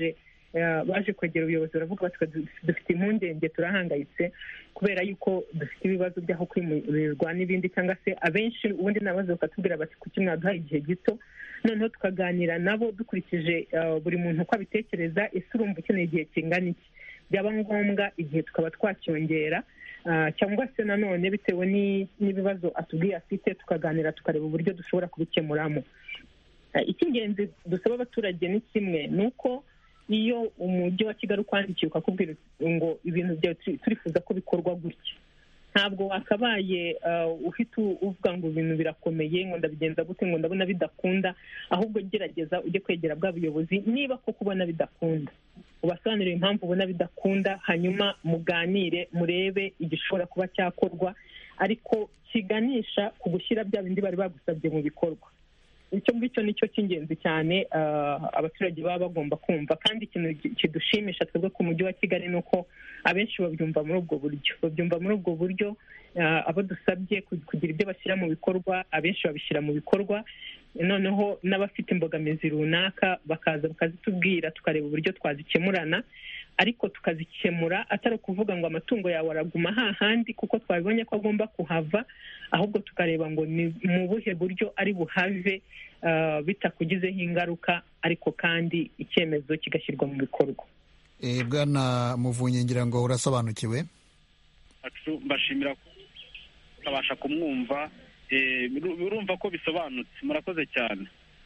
Speaker 10: baje kwegera ubuyobozi baravuga bati dufite impungenge turahangayitse kubera yuko dufite ibibazo by'aho kwimurirwa n'ibindi, cyangwa se abenshi ubundi nabazo bakatubwira bati kuki mwaduhaye igihe gito, noneho tukaganira nabo dukurikije buri muntu uko abitekereza, ese urumva ukeneye igihe kingana iki, byaba ngombwa igihe tukaba twacyongera cyangwa se nanone bitewe n'ibibazo atubwiye afite tukaganira tukareba uburyo dushobora kubikemuramo. Icy'ingenzi dusaba abaturage ni kimwe, ni uko iyo umujyi wa Kigali ukwandikiye ukakubwira ngo ibintu byawe turifuza ko bikorwa gutya, ntabwo wakabaye ufite uvuga ngo ibintu birakomeye ngo ndabigenza gute ngo ndabona bidakunda, ahubwo gerageza ujye kwegera bwa buyobozi niba ko kubona bidakunda, ubasobanurire impamvu ubona bidakunda, hanyuma muganire murebe igishobora kuba cyakorwa ariko kiganisha ku gushyira bya bindi bari bagusabye mu bikorwa. icyo ngicyo nicyo cy'ingenzi cyane abaturage baba bagomba kumva, kandi ikintu kidushimisha twebwe ku mujyi wa Kigali ni uko abenshi babyumva muri ubwo buryo babyumva muri ubwo buryo abo dusabye kugira ibyo bashyira mu bikorwa abenshi babishyira mu bikorwa, noneho n'abafite imbogamizi runaka bakaza bakazitubwira tukareba uburyo twazikemurana, ariko tukazikemura atari ukuvuga ngo amatungo yawe araguma hahandi kuko twabibonye ko agomba kuhava, ahubwo tukareba ngo ni mu buhe buryo ari buhave bitakugizeho ingaruka ariko kandi icyemezo kigashyirwa mu bikorwa.
Speaker 1: Bwana Muvunyi ngira ngo urasobanukiwe.
Speaker 3: Mbashimira ko ukabasha kumwumva, urumva ko bisobanutse, murakoze cyane.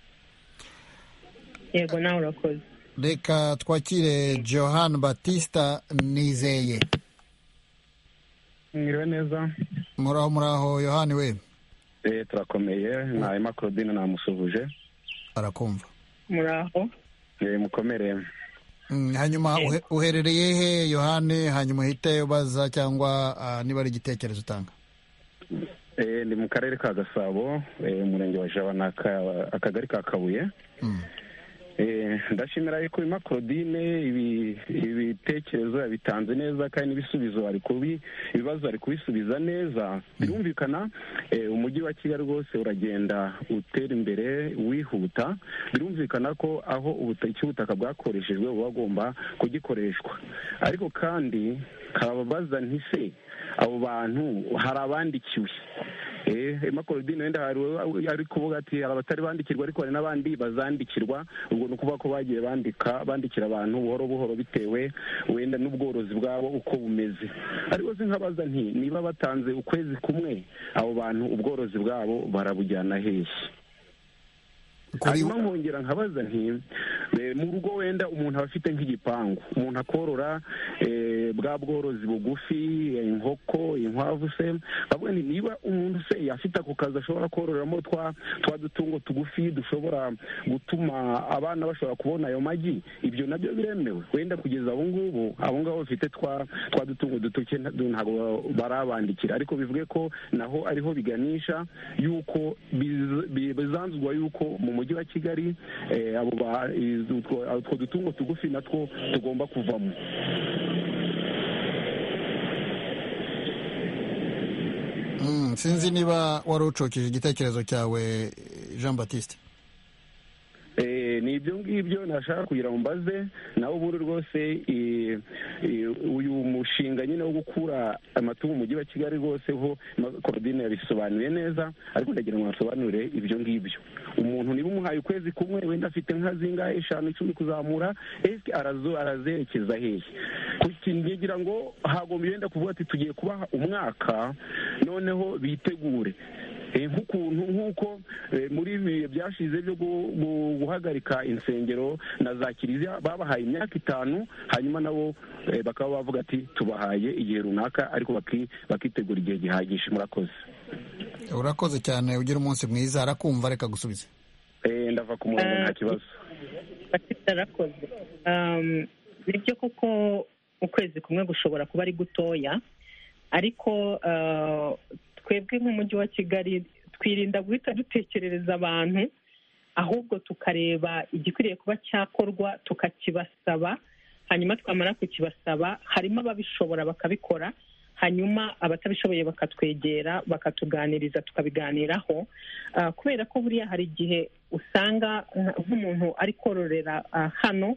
Speaker 10: Yego nawe urakoze.
Speaker 1: Reka twakire Johan Batista Nizeye.
Speaker 11: Mwiriwe neza.
Speaker 1: Muraho muraho Yohani we.
Speaker 11: Eh turakomeye, na Emma Claudine namusuhuje.
Speaker 1: Arakumva.
Speaker 10: Muraho.
Speaker 11: Eh mukomere.
Speaker 1: Mm, hanyuma uhe, uherereye he Yohani, hanyuma uhite ubaza cyangwa uh, niba ari igitekerezo utanga?
Speaker 11: Eh ndi mu karere ka Gasabo, eh umurenge wa Jabana, akagari ka Kabuye. Mm. Eh ndashimira yuko Emma Claudine ibi ibitekerezo yabitanze neza kandi n'ibisubizo ari kubi ibibazo ari kubisubiza neza. Birumvikana eh umujyi wa Kigali rwose uragenda utera imbere wihuta, birumvikana ko aho ubutaka bwakoreshejwe bubagomba kugikoreshwa, ariko kandi kababaza ntise abo bantu hari abandikiwe. Eh Emma Claudine wenda ari kuvuga ati hari abatari bandikirwa ariko hari n'abandi bazandikirwa, ubwo no kuvuga ko bagiye bandika bandikira abantu buhoro buhoro bitewe wenda n'ubworozi bwabo uko bumeze. Ariko sinkabaza nti niba batanze ukwezi kumwe abo bantu ubworozi bwabo barabujyana hehe? Hanyuma nkongera nkabaza nti mu rugo wenda umuntu aba afite nk'igipangu, umuntu akorora bwa bworozi bugufi, inkoko, inkwavu se, bavuga nti niba umuntu se afite ako kazi ashobora kororeramo twa twa dutungo tugufi dushobora gutuma abana bashobora kubona ayo magi, ibyo nabyo biremewe? Wenda kugeza abo ngubu abo ngabo bafite twa twa dutungo dutoke ntabwo barabandikira, ariko bivuge ko naho ariho biganisha yuko bizanzwa yuko mu mujyi wa Kigali abo utwo dutungo tugufi natwo tugomba kuvamo.
Speaker 1: Mm, sinzi niba wari ucokeje igitekerezo cyawe Jean Baptiste.
Speaker 11: Eh ni ibyo ngibyo nashaka kugira ngo mbaze nawe ubundi rwose uyu mushinga nyine wo gukura amatungo mu mujyi wa Kigali rwose ho Claudine yabisobanuye neza, ariko ndagira ngo asobanure ibyo ngibyo. Umuntu niba umuhaye ukwezi kumwe wenda afite nka zingahe eshanu icumi kuzamura, eske arazo arazerekeza hehe? Kukingira ngo hagomba yenda kuvuga ati tugiye kubaha umwaka noneho bitegure nk'ukuntu nk'uko muri ibi byashize byo guhagarika insengero na za kiliziya babahaye imyaka itanu, hanyuma nabo bakaba bavuga ati tubahaye igihe runaka ariko bakitegura igihe gihagije. Murakoze.
Speaker 1: Urakoze cyane, ugira umunsi mwiza. Arakumva, reka gusubiza.
Speaker 11: Eh ndava ku murongo nta kibazo.
Speaker 10: Arakoze. Um nibyo kuko ukwezi kumwe gushobora kuba ari gutoya, ariko twebwe nk'umujyi wa Kigali twirinda guhita dutekerereza abantu, ahubwo tukareba igikwiriye kuba cyakorwa tukakibasaba, hanyuma twamara kukibasaba harimo ababishobora bakabikora, hanyuma abatabishoboye bakatwegera bakatuganiriza tukabiganiraho, kubera ko buriya hari igihe usanga nk'umuntu ari kororera hano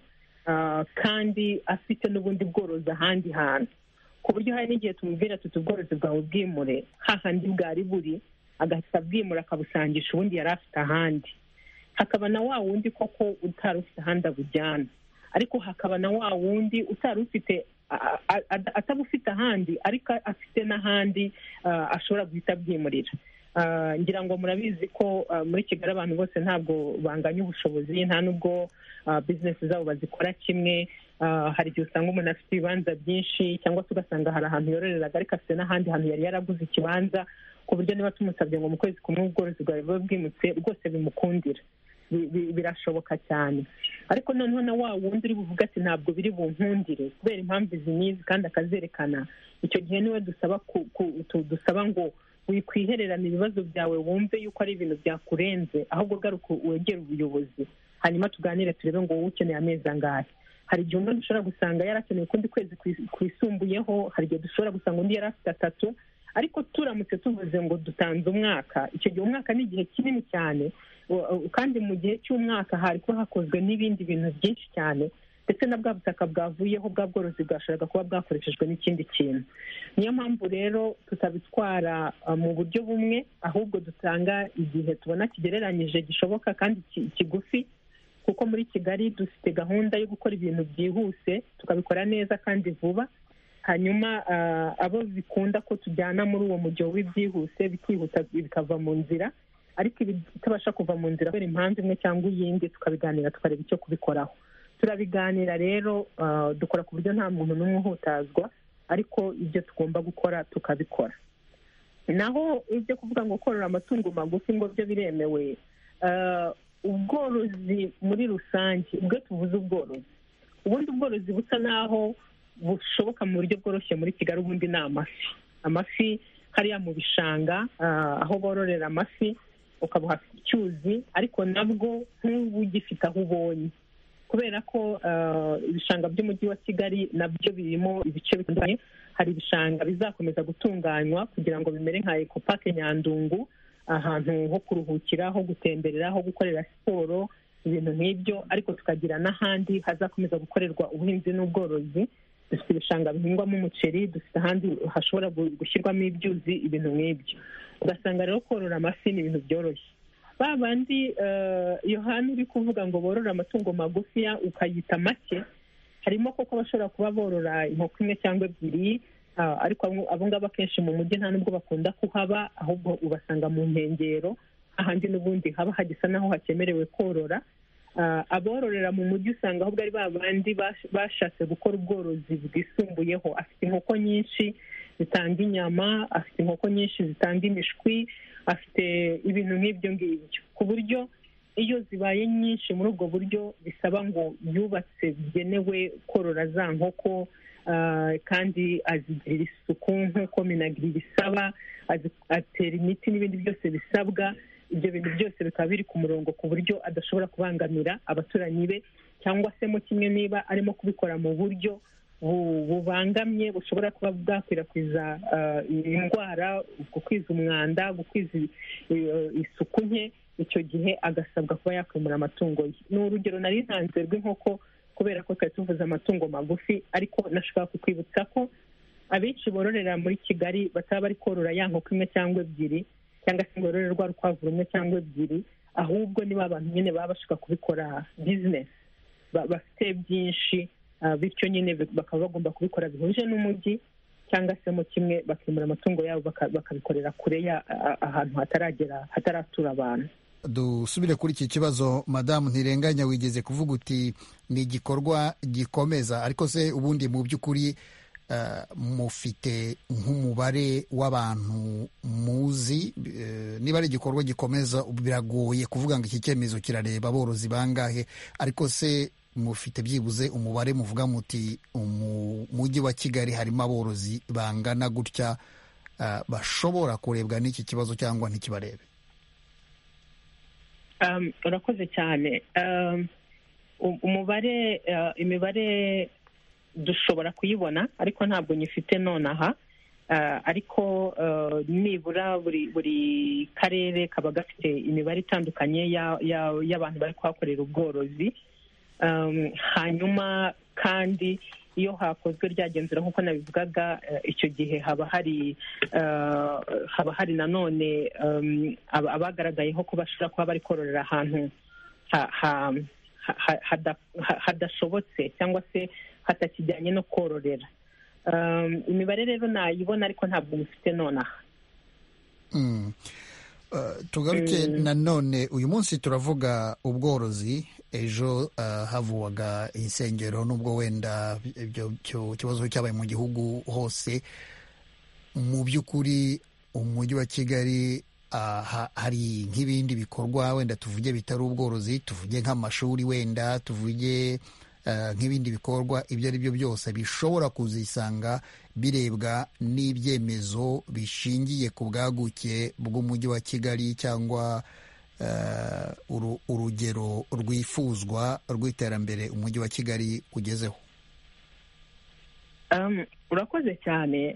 Speaker 10: kandi afite n'ubundi bworozi ahandi hantu, ku buryo hari n'igihe tumubwira tuti ubworozi bwawe bwimure hahandi bwari buri, agahita abwimura akabusangisha ubundi yari afite ahandi. Hakaba na wa wundi koko utari ufite ahandi abujyana, ariko hakaba na wa wundi utari ufite atabufite ahandi ariko afite n'ahandi ashobora guhita abwimurira. Ngira ngo murabizi ko muri Kigali abantu bose ntabwo banganya ubushobozi, nta nubwo bizinesi zabo bazikora kimwe. Hari igihe usanga umuntu afite ibibanza byinshi, cyangwa se ugasanga hari ahantu yororeraga ariko afite n'ahandi hantu yari yaraguze ikibanza, ku buryo niba tumusabye ngo mu kwezi kumwe ubworozi bwawe buba bwimutse rwose bimukundira, birashoboka cyane. Ariko noneho na wa wundi uri buvuga ati ntabwo biri bunkundire kubera impamvu izi n'izi kandi akazerekana, icyo gihe niwe dusaba dusaba ngo wikwihererana ibibazo byawe wumve yuko ari ibintu byakurenze, ahubwo garuka wegere ubuyobozi hanyuma tuganire turebe ngo wowe ukeneye amezi angahe. Hari igihe umuntu dushobora gusanga yarakeneye ukundi kwezi kwisumbuyeho, hari igihe dushobora gusanga undi yari afite atatu, ariko turamutse tuvuze ngo dutanze umwaka, icyo gihe umwaka ni igihe kinini cyane, kandi mu gihe cy'umwaka hari kuba hakozwe n'ibindi bintu byinshi cyane, ndetse na bwa butaka bwavuyeho bwa bworozi bwashoboraga kuba bwakoreshejwe n'ikindi kintu. Niyo mpamvu rero tutabitwara mu buryo bumwe, ahubwo dutanga igihe tubona kigereranyije gishoboka kandi kigufi, kuko muri Kigali dufite gahunda yo gukora ibintu byihuse tukabikora neza kandi vuba, hanyuma abo bikunda ko tujyana muri uwo mujyo w'ibyihuse bikihuta bikava mu nzira, ariko bitabasha kuva mu nzira kubera impamvu imwe cyangwa iyindi tukabiganira tukareba icyo kubikoraho. Turabiganira rero, dukora ku buryo nta muntu n'umwe uhutazwa, ariko ibyo tugomba gukora tukabikora. Naho ibyo kuvuga ngo korora amatungo magufi ngo byo biremewe, ubworozi muri rusange, ubwo tuvuze ubworozi, ubundi ubworozi busa naho bushoboka mu buryo bworoshye muri Kigali ubundi ni amafi. Amafi hariya mu bishanga aho bororera amafi ukabuha icyuzi, ariko nabwo nk'ubu ugifite aho ubonye, kubera ko ibishanga by'umujyi wa Kigali nabyo birimo ibice bitandukanye. Hari ibishanga bizakomeza gutunganywa kugira ngo bimere nka Eco Park Nyandungu, ahantu ho kuruhukira, ho gutemberera, ho gukorera siporo, ibintu nk'ibyo, ariko tukagira n'ahandi hazakomeza gukorerwa ubuhinzi n'ubworozi. Dufite ibishanga bihingwamo umuceri, dufite ahandi hashobora gushyirwamo ibyuzi, ibintu nk'ibyo. Ugasanga rero korora amafi ni ibintu byoroshye. Ba bandi Yohani uri kuvuga ngo borora amatungo magufiya ukayita make, harimo koko bashobora kuba borora inkoko imwe cyangwa ebyiri, ariko abo ngabo akenshi mu mujyi nta nubwo bakunda kuhaba, ahubwo ubasanga mu nkengero ahandi n'ubundi haba hagisa naho hakemerewe korora. Abororera mu mujyi usanga ahubwo ari ba bandi bashatse gukora ubworozi bwisumbuyeho, afite inkoko nyinshi zitanga inyama, afite inkoko nyinshi zitanga imishwi, afite ibintu nk'ibyo ngibyo, ku buryo iyo zibaye nyinshi muri ubwo buryo bisaba ngo yubatse bigenewe korora za nkoko, kandi azigirira isuku nk'uko minagiri bisaba, atera imiti n'ibindi byose bisabwa. Ibyo bintu byose bikaba biri ku murongo ku buryo adashobora kubangamira abaturanyi be, cyangwa se mo kimwe niba arimo kubikora mu buryo bubangamye bushobora kuba bwakwirakwiza indwara, gukwiza umwanda, gukwiza isuku nke, icyo gihe agasabwa kuba yakwimura amatungo ye. Ni urugero nari ntanze rw'inkoko kubera ko twari tuvuze amatungo magufi, ariko nashaka kukwibutsa ko abenshi bororera muri Kigali bataba bari korora ya nkoko imwe cyangwa ebyiri, cyangwa se bororera rwa rukwavu rumwe cyangwa ebyiri, ahubwo niba abantu nyine baba bashaka kubikora bizinesi bafite byinshi, bityo nyine bakaba bagomba kubikora bihuje n'umujyi, cyangwa se mu kimwe bakimura amatungo yabo bakabikorera kure ahantu hataragera hataratura abantu.
Speaker 1: Dusubire kuri iki kibazo, Madamu Ntirenganya, wigeze kuvuga uti ni igikorwa gikomeza, ariko se ubundi mu by'ukuri mufite nk'umubare w'abantu muzi? Niba ari igikorwa gikomeza biragoye kuvuga ngo iki cyemezo kirareba aborozi bangahe, ariko se mufite byibuze umubare muvuga muti mu mujyi wa Kigali harimo aborozi bangana gutya bashobora kurebwa n'iki kibazo cyangwa ntikibarebe?
Speaker 10: urakoze cyane. umubare imibare dushobora kuyibona ariko ntabwo nyifite nonaha, ariko nibura buri buri karere kaba gafite imibare itandukanye y'abantu bari kuhakorera ubworozi. hanyuma kandi iyo hakozwe ryagenzura nk'uko nabivugaga icyo gihe haba hari haba hari nanone abagaragayeho ko bashobora kuba bari kororera ahantu hadashobotse cyangwa se hatakijyanye no kororera. Imibare rero nayibona ariko ntabwo mufite nonaha.
Speaker 1: Tugaruke nanone uyu munsi turavuga ubworozi, ejo havuwaga insengero n'ubwo wenda ibyo kibazo cyabaye mu gihugu hose. Mu by'ukuri umujyi wa Kigali hari nk'ibindi bikorwa wenda tuvuge bitari ubworozi, tuvuge nk'amashuri, wenda tuvuge nk'ibindi bikorwa ibyo ari byo byose bishobora kuzisanga birebwa n'ibyemezo bishingiye ku bwaguke bw'umujyi wa Kigali cyangwa urugero rwifuzwa rw'iterambere umujyi wa Kigali ugezeho.
Speaker 10: Urakoze cyane.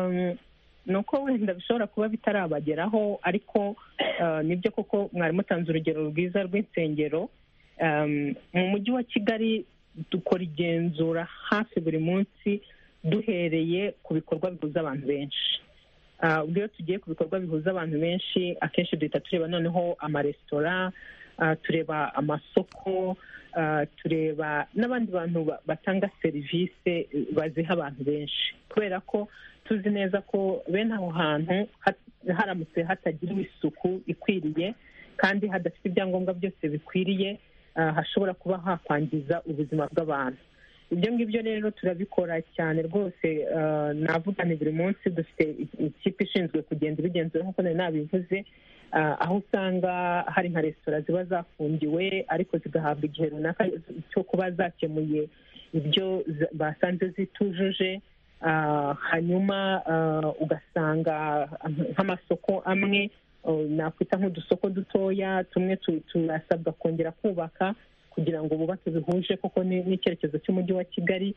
Speaker 10: Nuko wenda bishobora kuba bitarabageraho, ariko nibyo koko mwari mutanze urugero rwiza rw'insengero. Mu mujyi wa Kigali dukora igenzura hafi buri munsi duhereye ku bikorwa bihuza abantu benshi. Ubwo iyo tugiye ku bikorwa bihuza abantu benshi akenshi duhita tureba noneho amaresitora, tureba amasoko, tureba n'abandi bantu batanga serivisi baziha abantu benshi, kubera ko tuzi neza ko bene aho hantu haramutse hatagiriwe isuku ikwiriye kandi hadafite ibyangombwa byose bikwiriye, hashobora kuba hakwangiza ubuzima bw'abantu. Ibyo ngibyo rero turabikora cyane rwose. Navuga ni buri munsi dufite ikipe ishinzwe kugenda ibigenzura nk'uko nari nabivuze, aho usanga hari nka resitora ziba zafungiwe ariko zigahabwa igihe runaka cyo kuba zakemuye ibyo basanze zitujuje. Hanyuma ugasanga nk'amasoko amwe nakwita nk'udusoko dutoya tumwe turasabwa kongera kubaka kugira ngo bubake bihuje koko n'icyerekezo cy'umujyi wa Kigali.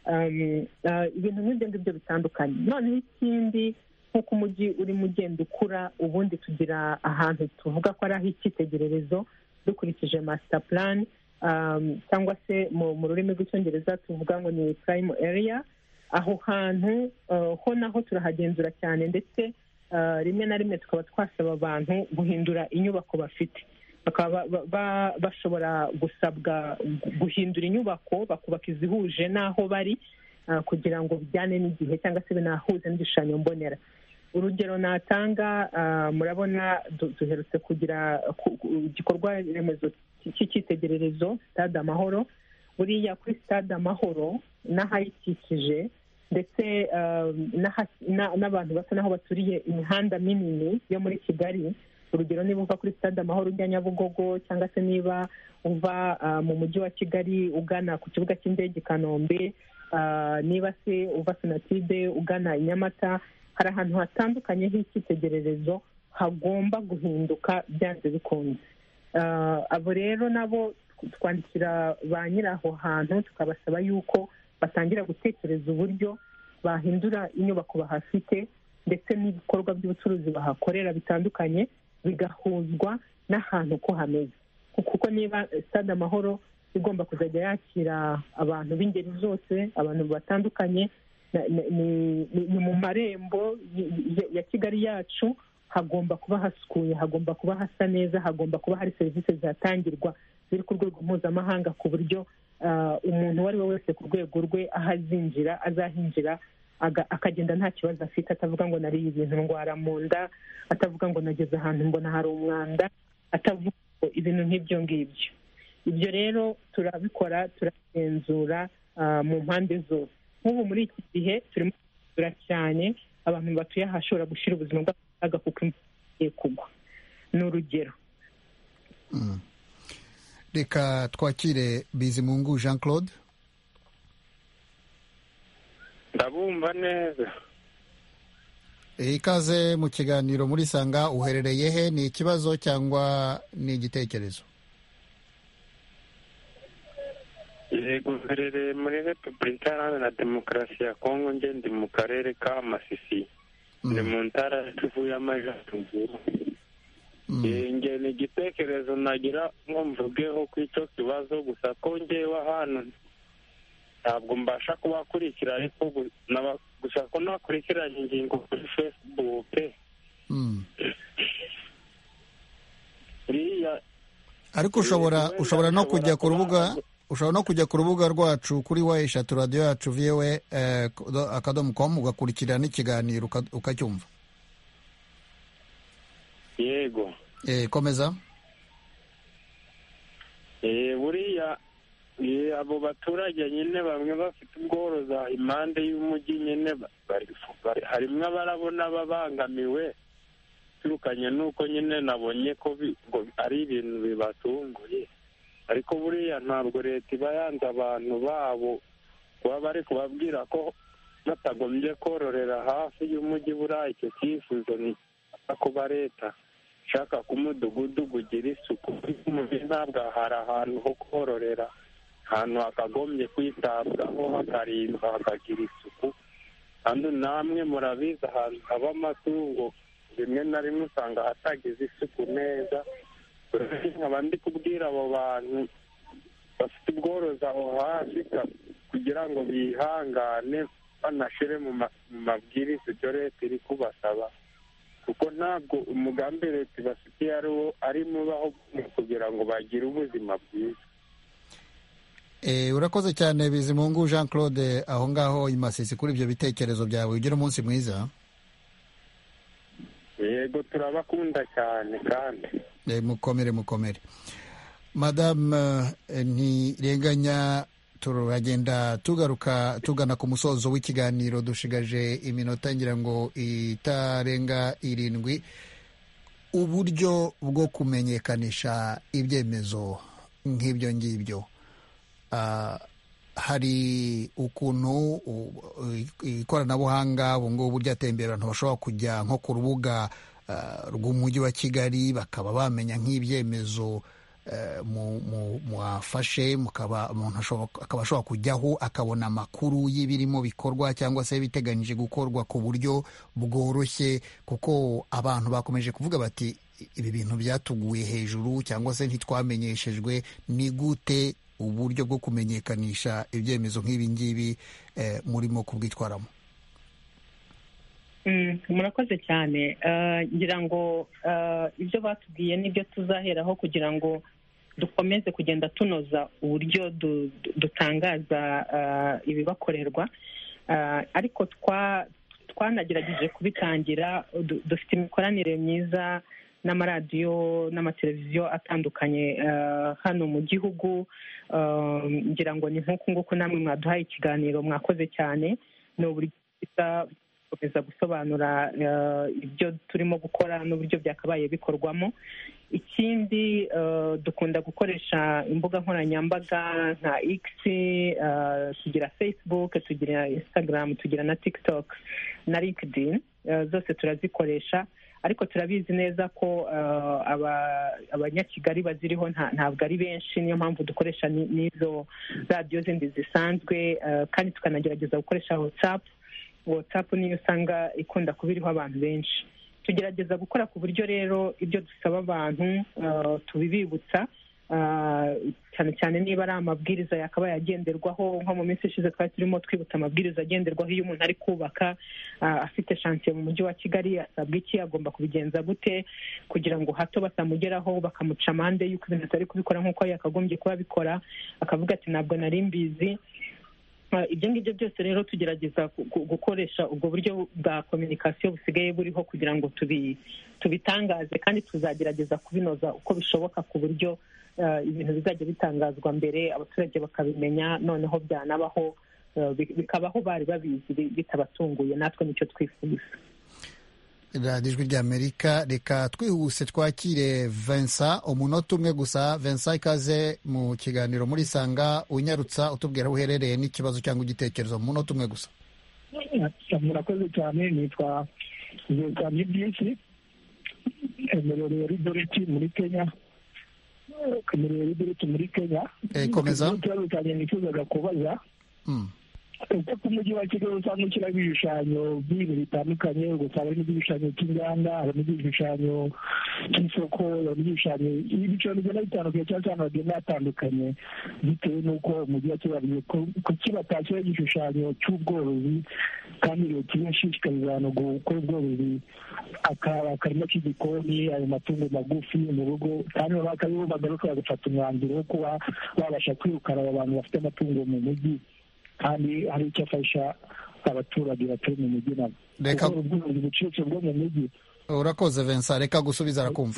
Speaker 10: Ibintu nk'ibyo ngibyo bitandukanye. Noneho ikindi, nk'uko umujyi urimo ugenda ukura, ubundi tugira ahantu tuvuga ko ari ah'icyitegererezo dukurikije master plan, cyangwa se mu rurimi rw'icyongereza tuvuga ngo ni prime area. Aho hantu ho naho turahagenzura cyane, ndetse rimwe na rimwe tukaba twasaba abantu guhindura inyubako bafite. Bakaba bashobora gusabwa guhindura inyubako bakubaka izihuje n'aho bari, kugira ngo bijyane n'igihe cyangwa se binahuze n'igishushanyo mbonera. Urugero natanga, murabona duherutse kugira igikorwa remezo cy'icyitegererezo Stade Amahoro. Buriya kuri Stade Amahoro n'ahayikikije, ndetse n'abantu basa n'aho baturiye imihanda minini yo muri Kigali. Urugero, niba uva kuri Stade Amahoro ujya Nyabugogo, cyangwa se niba uva mu mujyi wa Kigali ugana ku kibuga cy'indege Kanombe, niba se uva Sonatide ugana i Nyamata, hari ahantu hatandukanye h'icyitegererezo hagomba guhinduka byanze bikunze. Abo rero nabo twandikira ba nyiraho hantu tukabasaba yuko batangira gutekereza uburyo bahindura inyubako bahafite, ndetse n'ibikorwa by'ubucuruzi bahakorera bitandukanye bigahuzwa n'ahantu ko hameze. Kuko niba Stade Amahoro igomba kuzajya yakira abantu b'ingeri zose, abantu batandukanye, ni mu marembo ya Kigali yacu, hagomba kuba hasukuye, hagomba kuba hasa neza, hagomba kuba hari serivisi zatangirwa ziri ku rwego mpuzamahanga, ku buryo umuntu uwo ari we wese ku rwego rwe aho azinjira azahinjira akagenda nta kibazo afite, atavuga ngo nariye ibintu ndwara mu nda, atavuga ngo nageze ahantu mbona hari umwanda, atavuga ngo ibintu nk'ibyo ngibyo. Ibyo rero turabikora, turagenzura mu mpande zose. Nk'ubu muri iki gihe turimo kugenzura cyane abantu batuye ahashobora gushyira ubuzima bw'akaga kuko imvura igiye kugwa. Ni urugero.
Speaker 1: Reka twakire Bizimungu Jean Claude.
Speaker 12: Ndabumva neza.
Speaker 1: Ikaze mu kiganiro muri Sanga. Uherereye he? Ni ikibazo cyangwa ni igitekerezo?
Speaker 12: Yego, uherereye muri Repubulika Iharanira Demokarasi ya Kongo, nge ndi mu karere ka Masisi, ni mu ntara ya Kivu y'Amajyaruguru. nge ni igitekerezo nagira ngo mvugeho ku icyo kibazo gusa ko ngewe hano ntabwo mbasha kubakurikira ariko gusa ko nakurikiranye ingingo kuri Facebook
Speaker 1: ariko ushobora ushobora no kujya ku rubuga ushobora no kujya ku rubuga rwacu kuri wa eshatu radiyo yacu voa akadomo komu ugakurikira n'ikiganiro ukacyumva.
Speaker 12: yego
Speaker 1: komeza.
Speaker 12: buriya abo baturage nyine bamwe bafite ubworozi impande y'umujyi nyine harimo abarabona babangamiwe turukanye nuko nyine nabonye ko ari ibintu bibatunguye, ariko buriya ntabwo leta iba yanze abantu babo kuba bari kubabwira ko batagombye kororera hafi y'umujyi. buriya icyo cyifuzo ni kuba leta ishaka ko umudugudu ugira isuku, umujyi ntabwo hari ahantu ho kororera, ahantu hakagombye kwitabwaho hakarindwa hakagira isuku. kandi namwe murabizi ahantu haba amatungo rimwe na rimwe usanga hatagize isuku neza. nkaba ndi kubwira abo bantu bafite ubworozi aho hafi kugira ngo bihangane banashyire mu mabwiriza ibyo leta iri kubasaba, kuko ntabwo umugambi leta ibafitiye ari mubaho kugira ngo bagire ubuzima bwiza.
Speaker 1: urakoze cyane Bizimungu Jean Claude aho ngaho i Masisi kuri ibyo bitekerezo byawe. ugira umunsi mwiza.
Speaker 12: yego turabakunda cyane kandi
Speaker 1: mukomere mukomere. Madame Ntirenganya, turagenda tugaruka tugana ku musozo w'ikiganiro, dushigaje iminota ngira ngo itarenga irindwi. uburyo bwo kumenyekanisha ibyemezo nk'ibyo ngibyo, hari ukuntu ikoranabuhanga ubu ngubu ryateye imbere, abantu bashobora kujya nko ku rubuga rw'umujyi wa Kigali bakaba bamenya nk'ibyemezo mwafashe, umuntu akaba ashobora kujyaho akabona amakuru y'ibirimo bikorwa cyangwa se biteganyije gukorwa ku buryo bworoshye, kuko abantu bakomeje kuvuga bati ibi bintu byatuguye hejuru cyangwa se ntitwamenyeshejwe. ni gute uburyo bwo kumenyekanisha ibyemezo nk'ibi ngibi murimo kubwitwaramo?
Speaker 10: murakoze cyane. ngira ngo ibyo batubwiye nibyo tuzaheraho kugira ngo dukomeze kugenda tunoza uburyo dutangaza ibibakorerwa, ariko twanagerageje kubitangira. dufite imikoranire myiza n'amaradiyo n'amateleviziyo atandukanye hano mu gihugu. ngira ngo ni nk'uku nguku namwe mwaduhaye ikiganiro, mwakoze cyane. ni uburyo bwiza gukomeza gusobanura ibyo turimo gukora n'uburyo byakabaye bikorwamo. ikindi dukunda gukoresha imbuga nkoranyambaga nka X, tugira Facebook, tugira Instagram, tugira na TikTok na LinkedIn. zose turazikoresha, ariko turabizi neza ko abanyakigali baziriho ntabwo ari benshi, niyo mpamvu dukoresha n'izo radiyo zindi zisanzwe, kandi tukanagerageza gukoresha WhatsApp. WhatsApp niyo usanga ikunda kuba iriho abantu benshi. tugerageza gukora ku buryo rero ibyo dusaba abantu tubibibutsa, cyane cyane niba ari amabwiriza yakaba yagenderwaho. nko mu minsi ishize twari turimo twibutsa amabwiriza agenderwaho iyo umuntu ari kubaka afite shansiye mu mujyi wa Kigali, asabwa iki, agomba kubigenza gute kugira ngo hato batamugeraho bakamuca amande y'uko ibintu atari kubikora nk'uko yakagombye kuba bikora, akavuga ati ntabwo nari mbizi. ibyo ngibyo byose rero tugerageza gukoresha ubwo buryo bwa kominikasiyo busigaye buriho kugira ngo tubitangaze, kandi tuzagerageza kubinoza uko bishoboka ku buryo ibintu bizajya bitangazwa mbere, abaturage bakabimenya, noneho byanabaho bikabaho bari babizi bitabatunguye. natwe nicyo twifuza.
Speaker 1: radiyo ijwi ry'Amerika, reka twihuse twakire Vincent, umunota umwe gusa. Vincent, ikaze mu kiganiro muri Sanga, unyarutsa utubwira aho uherereye n'ikibazo cyangwa igitekerezo mu munota umwe gusa.
Speaker 13: murakoze cyane. nitwa Zekani byinshi, emerereye Ridoriti muri Kenya. emerereye Ridoriti muri Kenya.
Speaker 1: komeza.
Speaker 13: ikibazo cyane nifuzaga kubaza uko ku mujyi wa kigali usanga ushyiraho ibishushanyo by'ibintu bitandukanye, ugasanga harimo igishushanyo cy'inganda, harimo igishushanyo cy'isoko, harimo igishushanyo, ibiciro bigenda bitandukanye cyangwa se ahantu hagenda hatandukanye bitewe n'uko umujyi wa kigali kuki batashyiraho igishushanyo cy'ubworozi kandi leta ibashishikariza abantu gukora ubworozi, akarima k'igikoni, ayo matungo magufi mu rugo, kandi bakaba bagaruka bagafata umwanzuro wo kuba babasha kwirukana aba bantu bafite amatungo mu mujyi kandi hari icyo afasha abaturage batuye mu mujyi nabo.
Speaker 1: Reka
Speaker 13: ubworozi buciriritse bwo mu mujyi.
Speaker 1: Urakoze Vincent, reka gusubiza arakumva.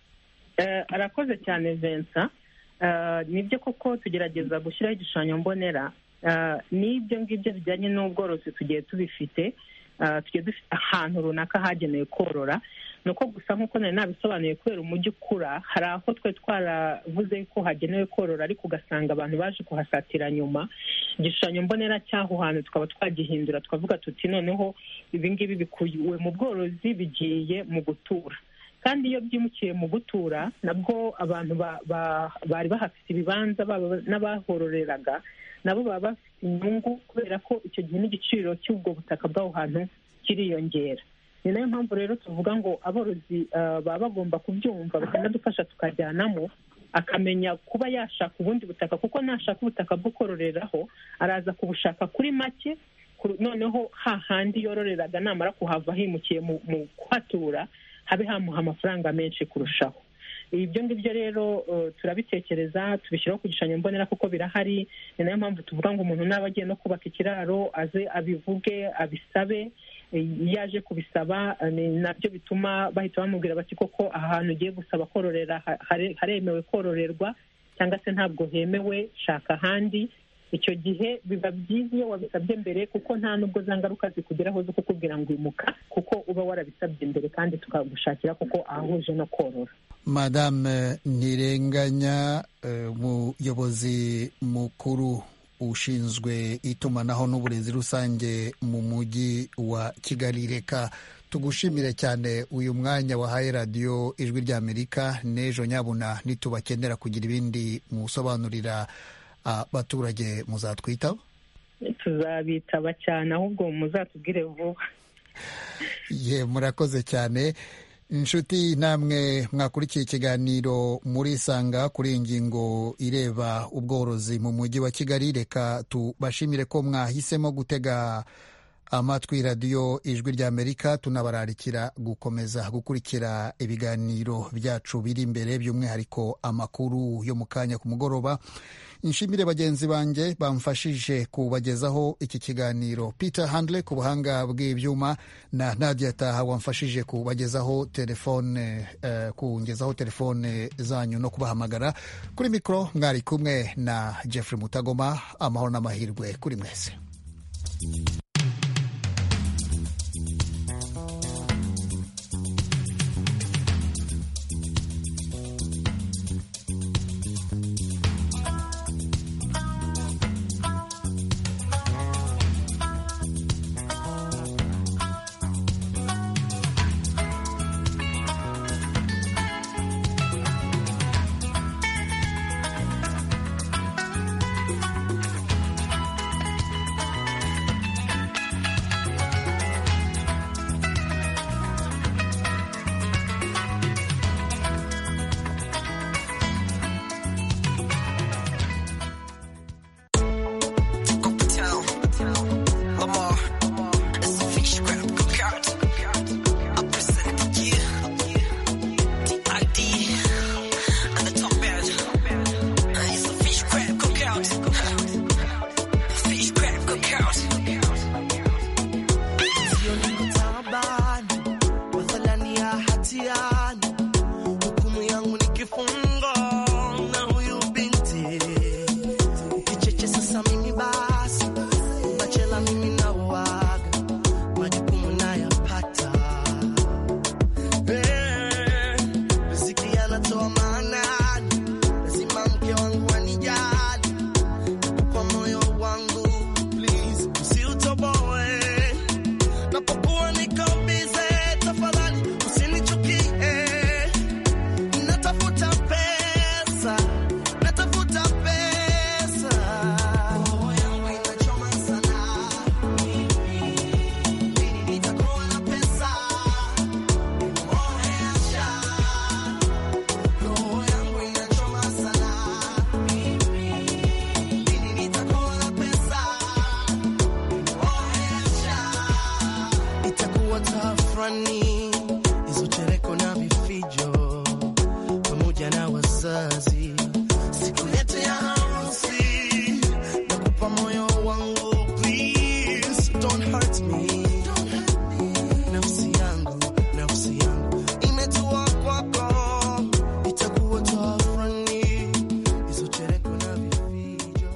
Speaker 10: Eh, arakoze cyane Vincent. Uh, nibyo koko tugerageza gushyiraho igishushanyo mbonera. Uh, n'ibyo ngibyo bijyanye n'ubworozi tugiye tubifite, uh, tugiye dufite ahantu runaka hagenewe korora. Nuko gusa nk'uko nari nabisobanuye kubera umujyi ukura, hari aho twe twaravuze ko hagenewe korora ariko ugasanga abantu baje kuhasatira nyuma. Igishushanyo mbonera cy'aho hantu tukaba twagihindura, tukavuga tuti noneho ibi ngibi bikuwe mu bworozi bigiye mu gutura. Kandi iyo byimukiye mu gutura nabwo abantu bari bahafite ibibanza n'abahororeraga nabo baba bafite inyungu kubera ko icyo gihe n'igiciro cy'ubwo butaka bw'aho hantu kiriyongera. Ni nayo mpamvu rero tuvuga ngo aborozi baba bagomba kubyumva bakanadufasha tukajyanamo, akamenya kuba yashaka ubundi butaka, kuko nashaka ubutaka bwo kororeraho araza kubushaka kuri make, noneho hahandi yororeraga namara kuhava himukiye mu kuhatura habe hamuha amafaranga menshi kurushaho. Ibyo ngibyo rero uh, turabitekereza tubishyiraho ku gishushanyo mbonera kuko birahari. Ni nayo mpamvu tuvuga ngo umuntu naba agiye no kubaka ikiraro aze abivuge abisabe, yaje kubisaba ni nabyo bituma bahita bamubwira bati koko aha hantu ugiye gusaba kororera haremewe kororerwa cyangwa se ntabwo hemewe, shaka ahandi. Icyo gihe biba byiza iyo wabisabye mbere kuko nta nubwo za ngaruka zikugeraho zo kukubwira ngo imuka, kuko uba warabisabye mbere kandi tukagushakira kuko ahuje no korora.
Speaker 1: Madame Ntirenganya, umuyobozi uh, mukuru ushinzwe itumanaho n'uburezi rusange mu mujyi wa Kigali, reka tugushimire cyane uyu mwanya wahaye radiyo Ijwi ry'Amerika. N'ejo nyabuna nitubakenera kugira ibindi musobanurira abaturage muzatwitaho.
Speaker 10: Tuzabitaba cyane, ahubwo muzatubwire vuba.
Speaker 1: Ye, murakoze cyane. Inshuti namwe mwakurikiye ikiganiro muri Sanga kuri ingingo ireba ubworozi mu mujyi wa Kigali. Reka tubashimire ko mwahisemo gutega amatwi radiyo Ijwi ry'Amerika. Tunabararikira gukomeza gukurikira ibiganiro byacu biri imbere, by'umwihariko amakuru yo mu kanya ku mugoroba. Nshimire bagenzi banjye bamfashije kubagezaho iki kiganiro, Peter Handley ku buhanga bw'ibyuma na Nadia Taha wamfashije kubagezaho telefone uh, kungezaho telefone zanyu no kubahamagara. Kuri mikro mwari kumwe na Jeffrey Mutagoma. Amahoro n'amahirwe kuri mwese.
Speaker 14: Ukichechesa mimi basi, ubachela mimi na